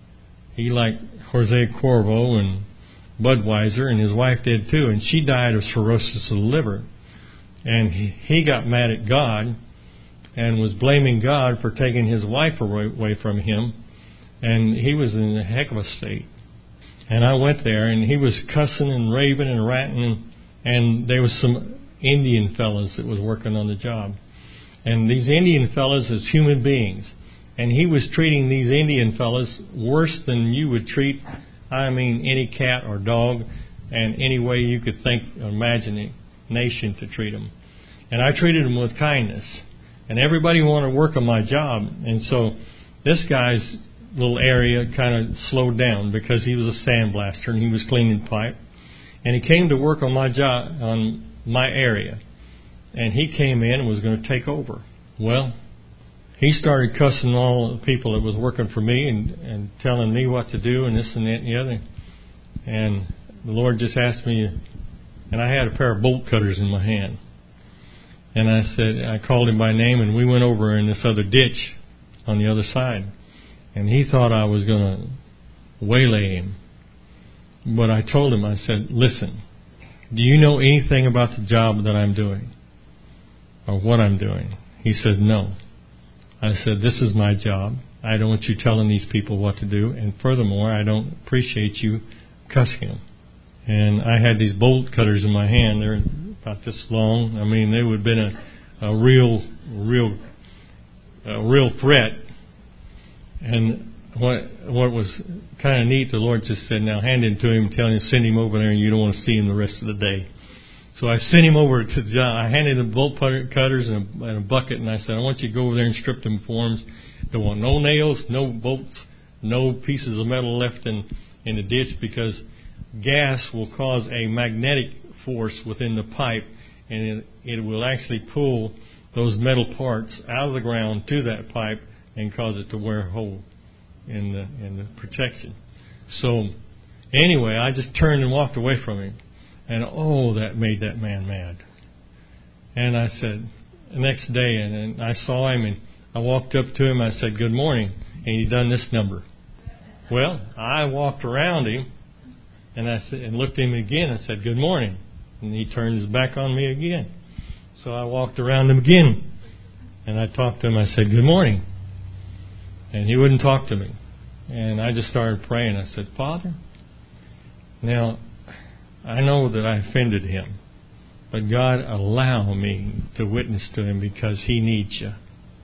He liked Jose Cuervo and Budweiser, and his wife did too, and she died of cirrhosis of the liver. And he got mad at God and was blaming God for taking his wife away from him, and he was in a heck of a state. And I went there, and he was cussing and raving and ranting, and there was some Indian fellas that was working on the job. And these Indian fellas as human beings, and he was treating these Indian fellas worse than you would treat, any cat or dog, and any way you could think or imagine a nation to treat them. And I treated them with kindness. And everybody wanted to work on my job. And so this guy's little area kind of slowed down because he was a sandblaster and he was cleaning pipe. And he came to work on my job, on my area. And he came in and was going to take over. Well, he started cussing all the people that was working for me and telling me what to do and this and that and the other. And the Lord just asked me, and I had a pair of bolt cutters in my hand. And I called him by name, and we went over in this other ditch on the other side. And he thought I was going to waylay him. But I told him, I said, listen, do you know anything about the job that I'm doing? Or what I'm doing? He said, no. I said, this is my job. I don't want you telling these people what to do. And furthermore, I don't appreciate you cussing them. And I had these bolt cutters in my hand. They're about this long. They would have been a real threat. And what was kind of neat, the Lord just said, now hand him to him, telling him, send him over there, and you don't want to see him the rest of the day. So I sent him over to John. I handed him bolt cutters and a bucket, and I said, I want you to go over there and strip them forms. Don't want no nails, no bolts, no pieces of metal left in the ditch, because gas will cause a magnetic force within the pipe, and it will actually pull those metal parts out of the ground to that pipe and cause it to wear a hole in the protection. So anyway, I just turned and walked away from him, and that made that man mad. And I said, the next day, and I saw him, and I walked up to him, I said, good morning, and he done this number. Well, I walked around him, and I said, and looked at him again. I said, good morning. And he turned his back on me again. So I walked around him again. And I talked to him. I said, good morning. And he wouldn't talk to me. And I just started praying. I said, Father, now, I know that I offended him. But God, allow me to witness to him because he needs you.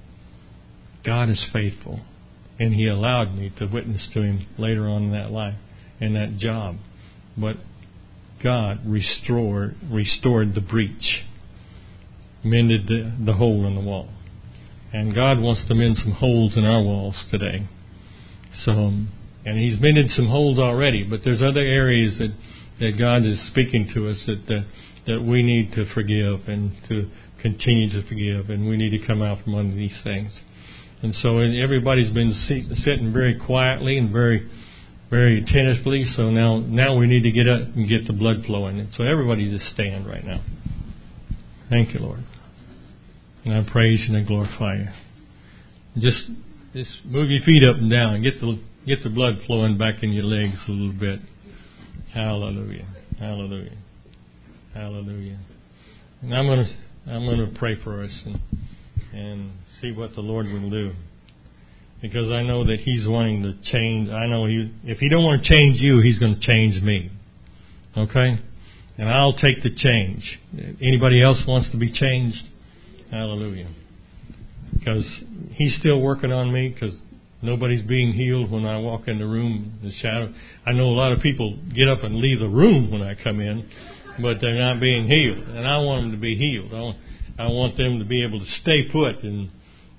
God is faithful. And he allowed me to witness to him later on in that life, in that job. But God restored the breach, mended the hole in the wall. And God wants to mend some holes in our walls today. So, and he's mended some holes already, but there's other areas that God is speaking to us that we need to forgive and to continue to forgive, and we need to come out from under these things. And so everybody's been sitting very quietly and very, very attentively. So now we need to get up and get the blood flowing. And so everybody just stand right now. Thank you, Lord. And I praise you and I glorify you. Just move your feet up and down and get the blood flowing back in your legs a little bit. Hallelujah. Hallelujah. Hallelujah. And I'm going to pray for us and see what the Lord will do. Because I know that he's wanting to change. I know if he don't want to change you, he's going to change me. Okay? And I'll take the change. Anybody else wants to be changed? Hallelujah. Because he's still working on me, because nobody's being healed when I walk in the room, the shadow. I know a lot of people get up and leave the room when I come in, but they're not being healed. And I want them to be healed. I want them to be able to stay put and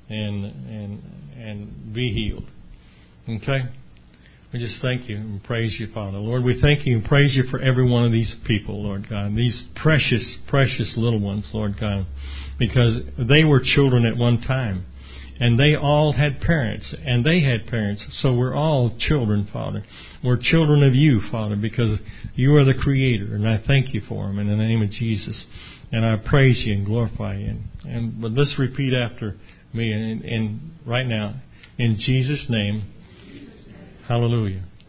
be healed. Okay? We just thank you and praise you, Father. Lord, we thank you and praise you for every one of these people, Lord God. These precious, precious little ones, Lord God. Because they were children at one time. And they all had parents. And they had parents. So we're all children, Father. We're children of you, Father, because you are the Creator. And I thank you for them in the name of Jesus. And I praise you and glorify you. But let's repeat after me and right now. In Jesus' name, hallelujah.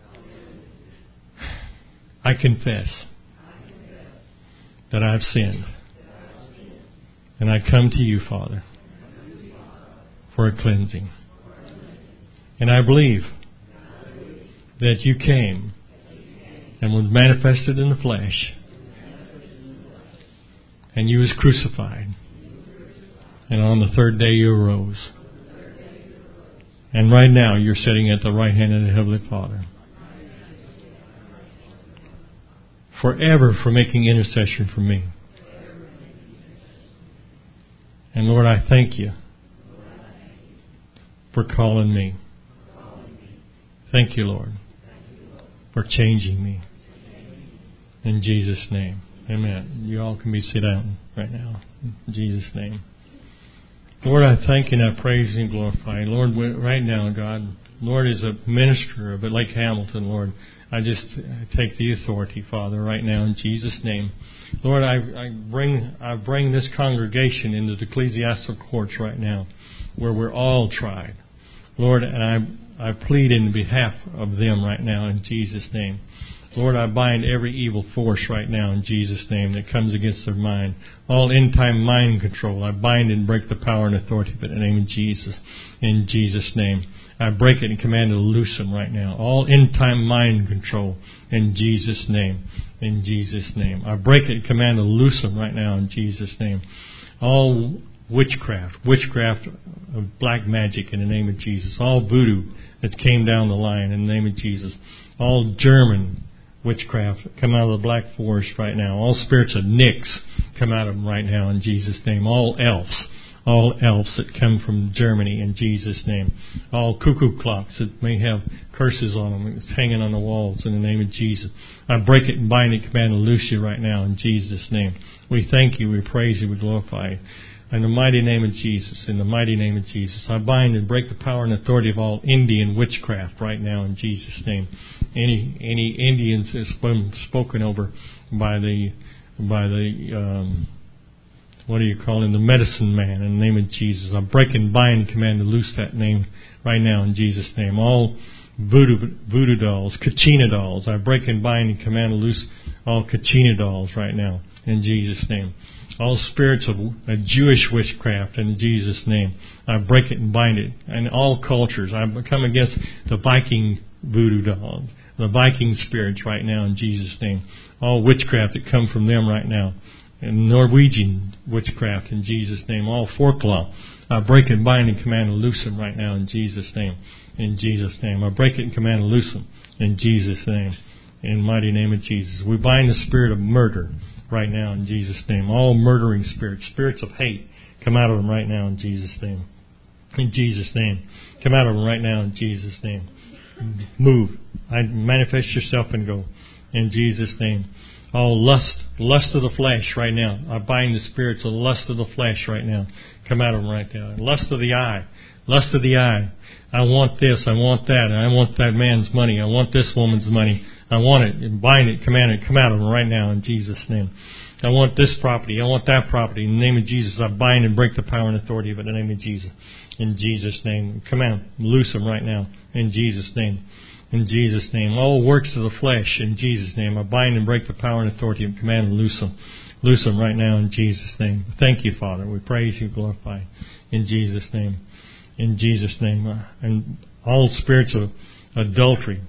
I confess that I've sinned. And I come to you, Father, for a cleansing. And I believe that you came and was manifested in the flesh. And you was crucified. And on the third day you arose. And right now you're sitting at the right hand of the Heavenly Father. Forever for making intercession for me. And Lord, I thank you for calling me. Thank you, Lord, for changing me. In Jesus' name. Amen. You all can be sit down right now. In Jesus' name. Lord, I thank you and I praise you and glorify you. Lord, right now, God, Lord, as a minister of Lake Hamilton, Lord, I just take the authority, Father, right now in Jesus' name. Lord, I bring this congregation into the ecclesiastical courts right now, where we're all tried. Lord, and I plead in behalf of them right now in Jesus' name. Lord, I bind every evil force right now in Jesus' name that comes against their mind. All end-time mind control, I bind and break the power and authority of it in the name of Jesus. In Jesus' name. I break it and command it to loose them right now. All end-time mind control in Jesus' name. In Jesus' name. I break it and command it to loose them right now in Jesus' name. All witchcraft of black magic in the name of Jesus. All voodoo that came down the line in the name of Jesus. All German witchcraft come out of the black forest right now. All spirits of Nyx come out of them right now in Jesus' name. All elves that come from Germany in Jesus' name. All cuckoo clocks that may have curses on them that's hanging on the walls in the name of Jesus. I break it and bind it, command and loose you right now in Jesus' name. We thank you, we praise you, we glorify you. In the mighty name of Jesus, in the mighty name of Jesus, I bind and break the power and authority of all Indian witchcraft right now in Jesus' name. Any Indians that's been spoken over by the what do you call him? The medicine man in the name of Jesus. I break and bind and command to loose that name right now in Jesus' name. All voodoo dolls, Kachina dolls, I break and bind and command to loose all Kachina dolls right now in Jesus' name. All spirits of Jewish witchcraft in Jesus' name, I break it and bind it. And all cultures, I come against the Viking voodoo dolls, the Viking spirits right now in Jesus' name. All witchcraft that come from them right now. And Norwegian witchcraft in Jesus' name. All folklaw, I break and bind and command and loose them right now in Jesus' name. In Jesus' name. I break it and command and loose them in Jesus' name. In the mighty name of Jesus. We bind the spirit of murder right now in Jesus' name. All murdering spirits, spirits of hate, come out of them right now in Jesus' name. In Jesus' name. Come out of them right now in Jesus' name. Move. Manifest yourself and go. In Jesus' name. All lust of the flesh right now. I bind the spirits of lust of the flesh right now. Come out of them right now. Lust of the eye. Lust of the eye. I want this, I want that, and I want that man's money. I want this woman's money. I want it. And bind it, command it, come out of them right now in Jesus' name. I want this property. I want that property. In the name of Jesus, I bind and break the power and authority of it in the name of Jesus. In Jesus' name. Come out. Loose them right now. In Jesus' name. In Jesus' name. All works of the flesh, in Jesus' name. I bind and break the power and authority and command and loose them. Loose them right now in Jesus' name. Thank you, Father. We praise you, glorify in Jesus' name. In Jesus' name. And all spirits of adultery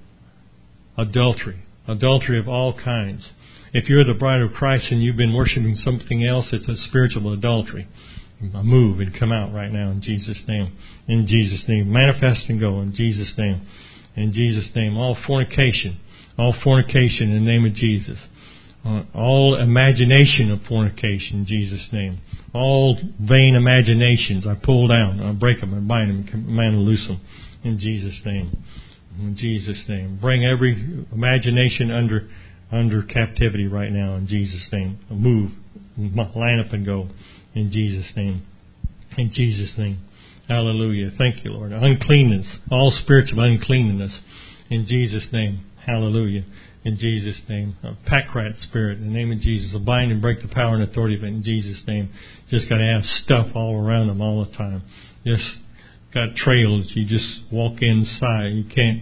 of all kinds. If you're the bride of Christ and you've been worshiping something else, it's a spiritual adultery. Move and come out right now in Jesus' name. In Jesus' name. Manifest and go in Jesus' name. In Jesus' name. All fornication in the name of Jesus. All imagination of fornication in Jesus' name. All vain imaginations I pull down. I break them and bind them and command and loose them in Jesus' name. In Jesus' name. Bring every imagination under captivity right now in Jesus' name. Move. Line up and go in Jesus' name. In Jesus' name. Hallelujah. Thank you, Lord. Uncleanness. All spirits of uncleanness in Jesus' name. Hallelujah. In Jesus' name. A pack rat spirit in the name of Jesus. Bind and break the power and authority of it in Jesus' name. Just got to have stuff all around them all the time. Just got trails. You just walk inside. You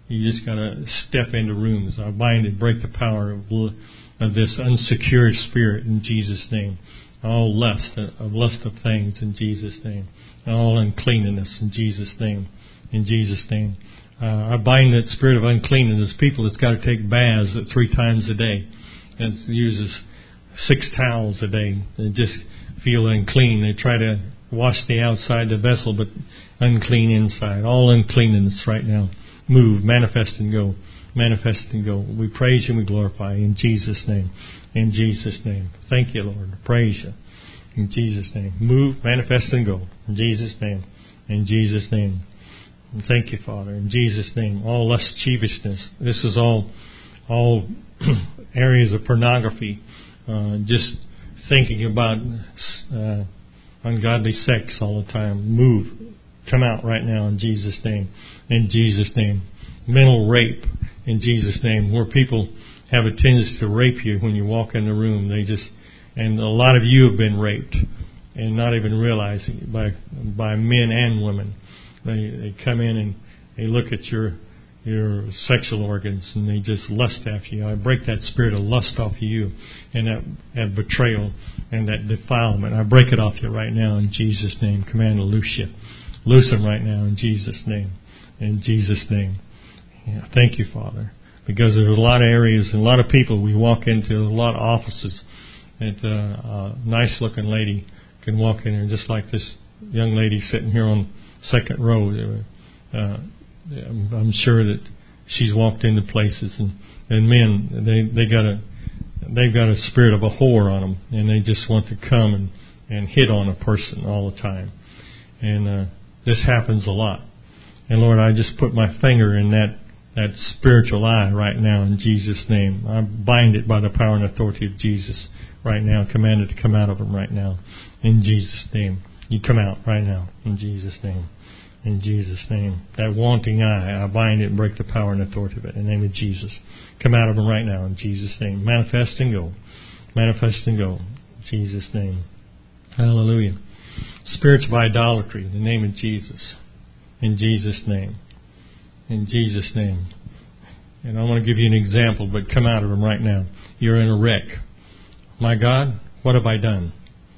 You just got to step into rooms. I bind and break the power of this unsecured spirit in Jesus' name. All lust of things in Jesus' name. All uncleanness in Jesus' name. In Jesus' name. I bind that spirit of uncleanness. People that's got to take baths 3 times a day. And uses 6 towels a day. They just feel unclean. They try to wash the outside the vessel, but unclean inside. All uncleanness right now. Move, manifest and go. Manifest and go. We praise you and we glorify you in Jesus' name. In Jesus' name. Thank you, Lord. Praise you. In Jesus' name. Move, manifest and go. In Jesus' name. In Jesus' name. And thank you, Father. In Jesus' name. All lasciviousness. This is all areas of pornography. Just thinking about ungodly sex all the time. Move. Come out right now in Jesus' name. In Jesus' name. Mental rape in Jesus' name, where people have a tendency to rape you when you walk in the room. And a lot of you have been raped and not even realizing it by men and women. They come in and they look at your sexual organs and they just lust after you. I break that spirit of lust off of you and that betrayal and that defilement. I break it off you right now in Jesus' name. Command to loose you. Loose them right now in Jesus' name. In Jesus' name. Yeah, thank you, Father. Because there's a lot of areas and a lot of people we walk into, a lot of offices, and a nice-looking lady can walk in there, just like this young lady sitting here on second row. I'm sure that she's walked into places, and men, they've got a spirit of a whore on them, and they just want to come and hit on a person all the time. And this happens a lot. And Lord, I just put my finger in that spiritual eye right now in Jesus' name. I bind it by the power and authority of Jesus right now. Command it to come out of him right now in Jesus' name. You come out right now in Jesus' name. In Jesus' name. That wanting eye, I bind it and break the power and authority of it in the name of Jesus. Come out of him right now in Jesus' name. Manifest and go. Manifest and go. In Jesus' name. Hallelujah. Spirits of idolatry in the name of Jesus. In Jesus' name. In Jesus' name. And I want to give you an example, but come out of them right now. You're in a wreck. My God, what have I done?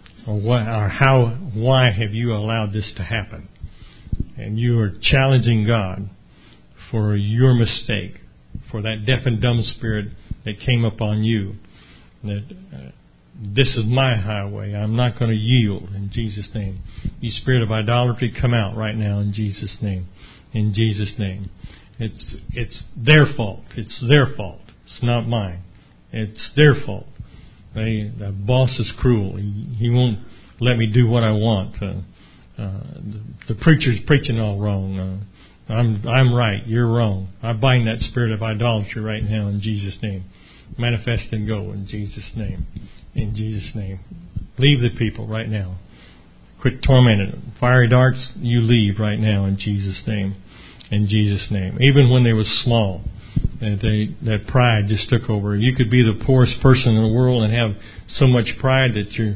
Why have you allowed this to happen? And you are challenging God for your mistake, for that deaf and dumb spirit that came upon you. That this is my highway. I'm not going to yield in Jesus' name. You spirit of idolatry, come out right now in Jesus' name. In Jesus' name. It's their fault. It's their fault. It's not mine. It's their fault. The boss is cruel. He won't let me do what I want. The preacher's preaching all wrong. I'm right. You're wrong. I bind that spirit of idolatry right now in Jesus' name. Manifest and go in Jesus' name. In Jesus' name. Leave the people right now. Quit tormenting them. Fiery darts, you leave right now in Jesus' name. In Jesus' name. Even when they were small, that pride just took over. You could be the poorest person in the world and have so much pride that you're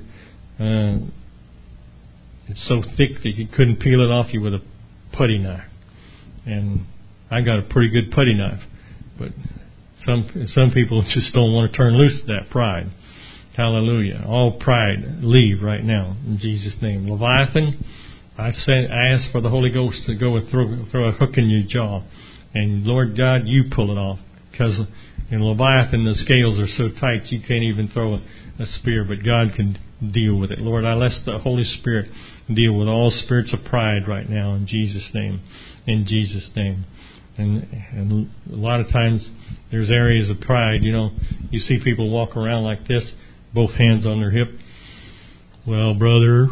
it's so thick that you couldn't peel it off you with a putty knife. And I got a pretty good putty knife, but some people just don't want to turn loose of that pride. Hallelujah. All pride, leave right now in Jesus' name. Leviathan, I ask for the Holy Ghost to go and throw a hook in your jaw. And Lord God, you pull it off. Because in Leviathan, the scales are so tight you can't even throw a spear, but God can deal with it. Lord, I let the Holy Spirit deal with all spirits of pride right now in Jesus' name. In Jesus' name. And a lot of times there's areas of pride. You see people walk around like this, both hands on their hip. Well, brother,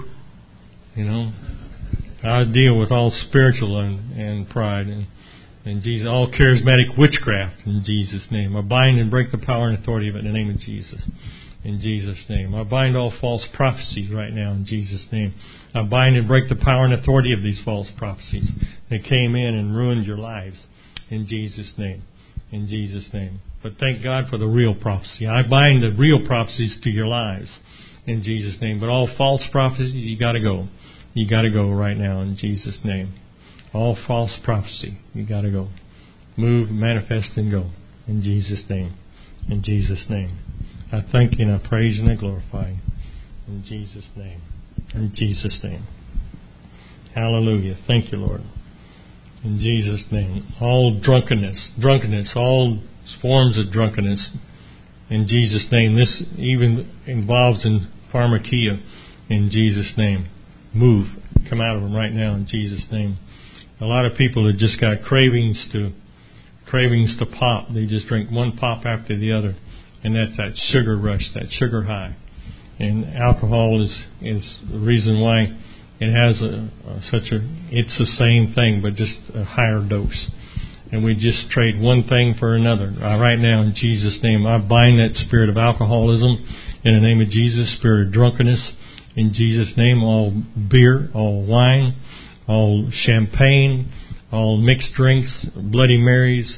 I deal with all spiritual and pride and Jesus, all charismatic witchcraft in Jesus' name. I bind and break the power and authority of it in the name of Jesus. In Jesus' name. I bind all false prophecies right now in Jesus' name. I bind and break the power and authority of these false prophecies that came in and ruined your lives in Jesus' name. In Jesus' name. But thank God for the real prophecy. I bind the real prophecies to your lives in Jesus' name. But all false prophecies, you got to go. You got to go right now in Jesus' name. All false prophecy, you got to go. Move, manifest, and go. In Jesus' name. In Jesus' name. I thank you and I praise you and I glorify you. In Jesus' name. In Jesus' name. Hallelujah. Thank you, Lord. In Jesus' name. All drunkenness, all forms of drunkenness. In Jesus' name. This even involves in pharmakia. In Jesus' name. Move. Come out of them right now in Jesus' name. A lot of people have just got cravings to pop. They just drink one pop after the other. And that's that sugar rush, that sugar high. And alcohol is the reason why it has it's the same thing, but just a higher dose. And we just trade one thing for another. Right now, in Jesus' name, I bind that spirit of alcoholism in the name of Jesus, spirit of drunkenness. In Jesus' name, all beer, all wine, all champagne, all mixed drinks, Bloody Marys,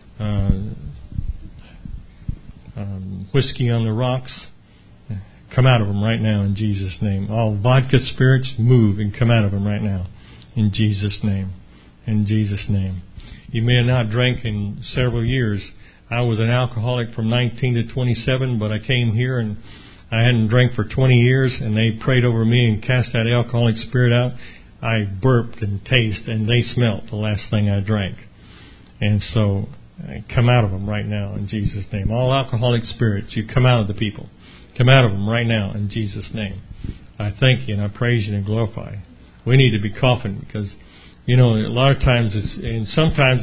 whiskey on the rocks, come out of them right now in Jesus' name. All vodka spirits, move and come out of them right now in Jesus' name. In Jesus' name. You may have not drank in several years. I was an alcoholic from 19 to 27, but I came here and I hadn't drank for 20 years, and they prayed over me and cast that alcoholic spirit out. I burped and tasted, and they smelt the last thing I drank. And so, come out of them right now in Jesus' name. All alcoholic spirits, you come out of the people. Come out of them right now in Jesus' name. I thank you and I praise you and glorify you. We need to be coughing because, a lot of times sometimes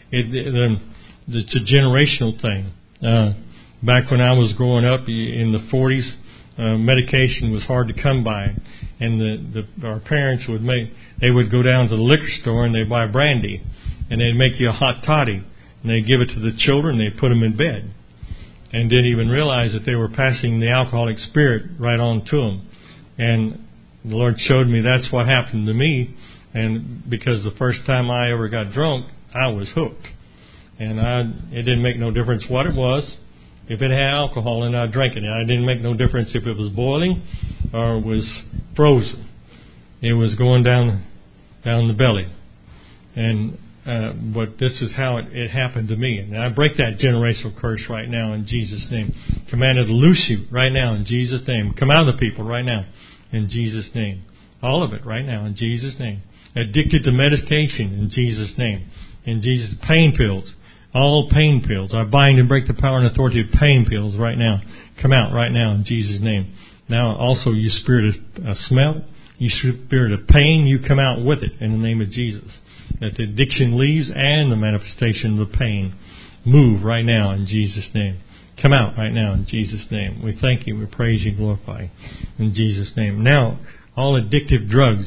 it's a generational thing. Back when I was growing up in the 40s, medication was hard to come by, and our parents would go down to the liquor store and they'd buy brandy, and they'd make you a hot toddy, and they'd give it to the children, and they'd put them in bed, and didn't even realize that they were passing the alcoholic spirit right on to them. And the Lord showed me that's what happened to me, and because the first time I ever got drunk, I was hooked, and it didn't make no difference what it was. If it had alcohol in it, I drank it. It didn't make no difference if it was boiling or it was frozen. It was going down the belly. And but this is how it happened to me. And I break that generational curse right now in Jesus' name. Commanded to loose you right now in Jesus' name. Come out of the people right now in Jesus' name. All of it right now in Jesus' name. Addicted to medication in Jesus' name. In Jesus' pain pills. All pain pills. I bind and break the power and authority of pain pills right now. Come out right now in Jesus' name. Now also you spirit of smell, you spirit of pain, you come out with it in the name of Jesus. That the addiction leaves and the manifestation of the pain. Move right now in Jesus' name. Come out right now in Jesus' name. We thank you, we praise you, glorify you in Jesus' name. Now, all addictive drugs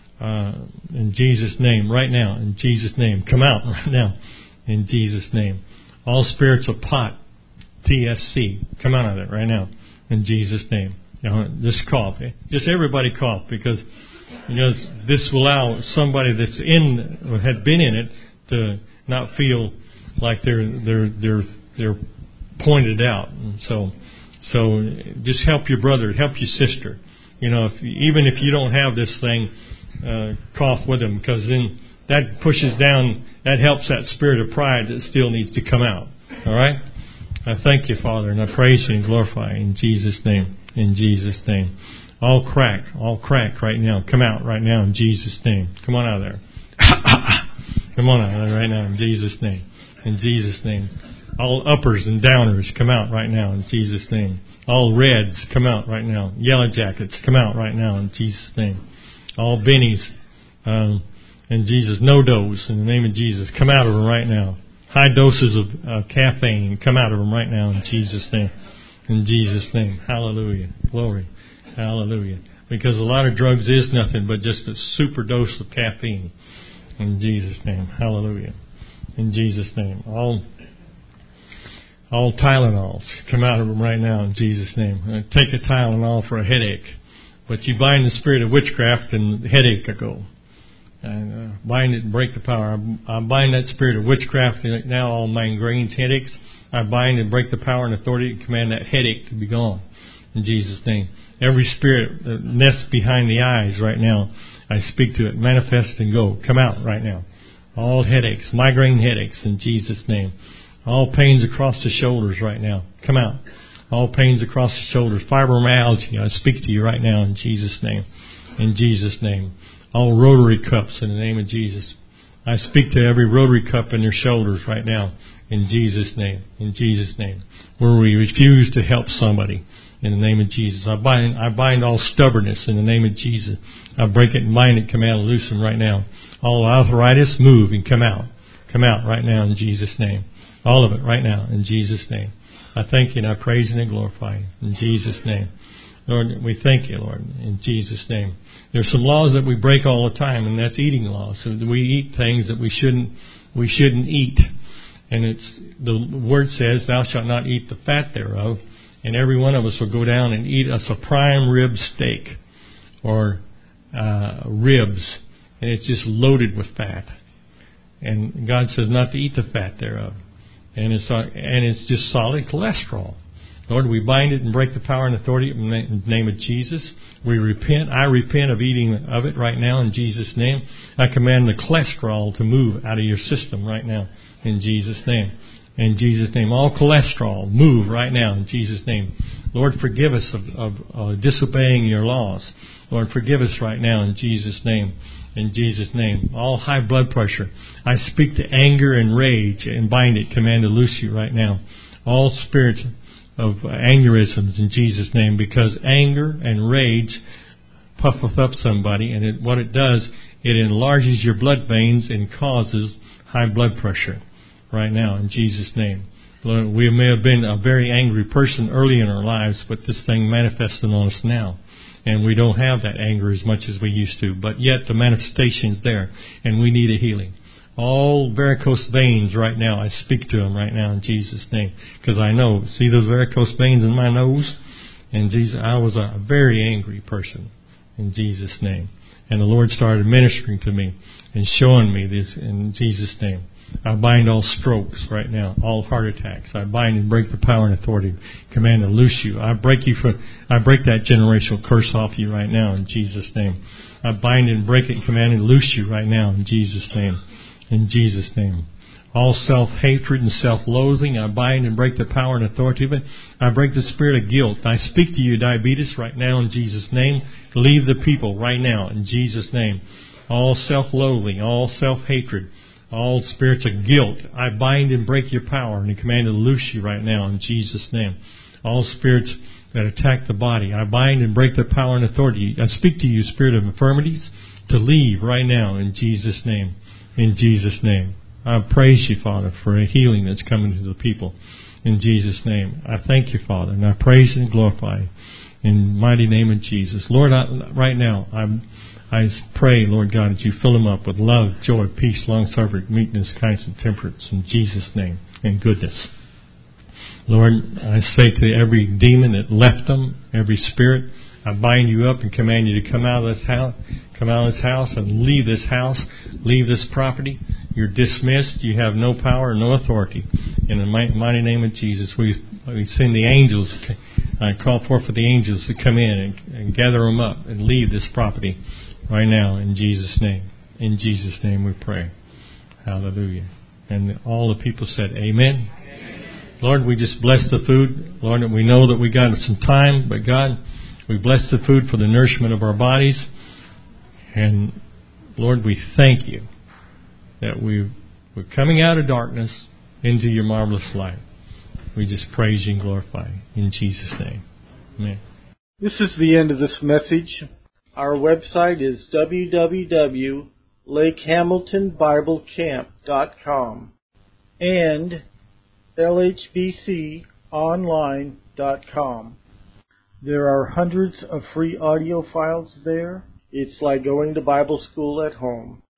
in Jesus' name right now, in Jesus' name. Come out right now. In Jesus' name. All spirits of pot, TSC, come out of it right now. In Jesus' name. Now, just cough. Just everybody cough because this will allow somebody that's had been in it to not feel like they're pointed out. And so just help your brother, help your sister. Even if you don't have this thing, cough with them because then that pushes down, that helps that spirit of pride that still needs to come out. All right? I thank you, Father, and I praise you and glorify you in Jesus' name. In Jesus' name. All crack right now. Come out right now in Jesus' name. Come on out of there. Come on out of there right now in Jesus' name. In Jesus' name. All uppers and downers come out right now in Jesus' name. All reds come out right now. Yellow jackets come out right now in Jesus' name. All bennies, in Jesus, no dose in the name of Jesus. Come out of them right now. High doses of caffeine. Come out of them right now in Jesus' name. In Jesus' name. Hallelujah. Glory. Hallelujah. Because a lot of drugs is nothing but just a super dose of caffeine. In Jesus' name. Hallelujah. In Jesus' name. All Tylenols. Come out of them right now in Jesus' name. Take a Tylenol for a headache. But you bind the spirit of witchcraft and the headache will go. And bind it and break the power. I bind that spirit of witchcraft now, all migraines, headaches. I bind and break the power and authority and command that headache to be gone in Jesus' name. Every spirit that nests behind the eyes right now, I speak to it. Manifest and go. Come out right now All headaches, migraine headaches in Jesus' name. All pains across the shoulders right now. Come out. All pains across the shoulders. Fibromyalgia, I speak to you right now in Jesus' name. In Jesus' name. All rotary cups in the name of Jesus. I speak to every rotary cup in their shoulders right now in Jesus' name. In Jesus' name. Where we refuse to help somebody in the name of Jesus. I bind all stubbornness in the name of Jesus. I break it and bind it, command and loose them right now. All arthritis, move and come out. Come out right now in Jesus' name. All of it right now in Jesus' name. I thank you and I praise you and glorify you in Jesus' name. Lord, we thank you, Lord, in Jesus' name. There's some laws that we break all the time, and that's eating laws. So we eat things that we shouldn't eat. And it's the word says, "Thou shalt not eat the fat thereof." And every one of us will go down and eat us a prime rib steak or ribs, and it's just loaded with fat. And God says not to eat the fat thereof. And it's just solid cholesterol. Lord, we bind it and break the power and authority in the name of Jesus. We repent. I repent of eating of it right now in Jesus' name. I command the cholesterol to move out of your system right now in Jesus' name. In Jesus' name. All cholesterol, move right now in Jesus' name. Lord, forgive us of disobeying your laws. Lord, forgive us right now in Jesus' name. In Jesus' name. All high blood pressure, I speak to anger and rage and bind it, command to loose you right now. All spirits of aneurysms in Jesus' name, because anger and rage puffeth up somebody, and what it does, it enlarges your blood veins and causes high blood pressure right now in Jesus' name. Lord, we may have been a very angry person early in our lives, but this thing manifesting on us now. And we don't have that anger as much as we used to, but yet the manifestation's there, and we need a healing. All varicose veins right now, I speak to them right now in Jesus' name. Because I know, see those varicose veins in my nose? And Jesus, I was a very angry person in Jesus' name. And the Lord started ministering to me and showing me this in Jesus' name. I bind all strokes right now, all heart attacks. I bind and break the power and authority. Command to loose you. I break that generational curse off you right now in Jesus' name. I bind and break it and command and loose you right now in Jesus' name. In Jesus' name. All self-hatred and self-loathing, I bind and break the power and authority of it. I break the spirit of guilt. I speak to you, diabetes, right now in Jesus' name. Leave the people right now in Jesus' name. All self-loathing, all self-hatred, all spirits of guilt, I bind and break your power and command to loose you right now in Jesus' name. All spirits that attack the body, I bind and break the power and authority. I speak to you, spirit of infirmities, to leave right now in Jesus' name. In Jesus' name. I praise you, Father, for a healing that's coming to the people. In Jesus' name. I thank you, Father, and I praise and glorify you in the mighty name of Jesus. Lord, right now, I pray, Lord God, that you fill them up with love, joy, peace, long-suffering, meekness, kindness, and temperance in Jesus' name, and goodness. Lord, I say to every demon that left them, every spirit, I bind you up and command you to come out of this house and leave this house, leave this property. You're dismissed. You have no power, no authority. In the mighty name of Jesus, we send the angels. I call forth for the angels to come in and gather them up and leave this property right now in Jesus' name. In Jesus' name we pray. Hallelujah. And all the people said, Amen. Lord, we just bless the food. Lord, we know that we got some time, but God, we bless the food for the nourishment of our bodies. And Lord, we thank you that we're coming out of darkness into your marvelous light. We just praise you and glorify you in Jesus' name. Amen. This is the end of this message. Our website is www.lakehamiltonbiblecamp.com and lhbconline.com. There are hundreds of free audio files there. It's like going to Bible school at home.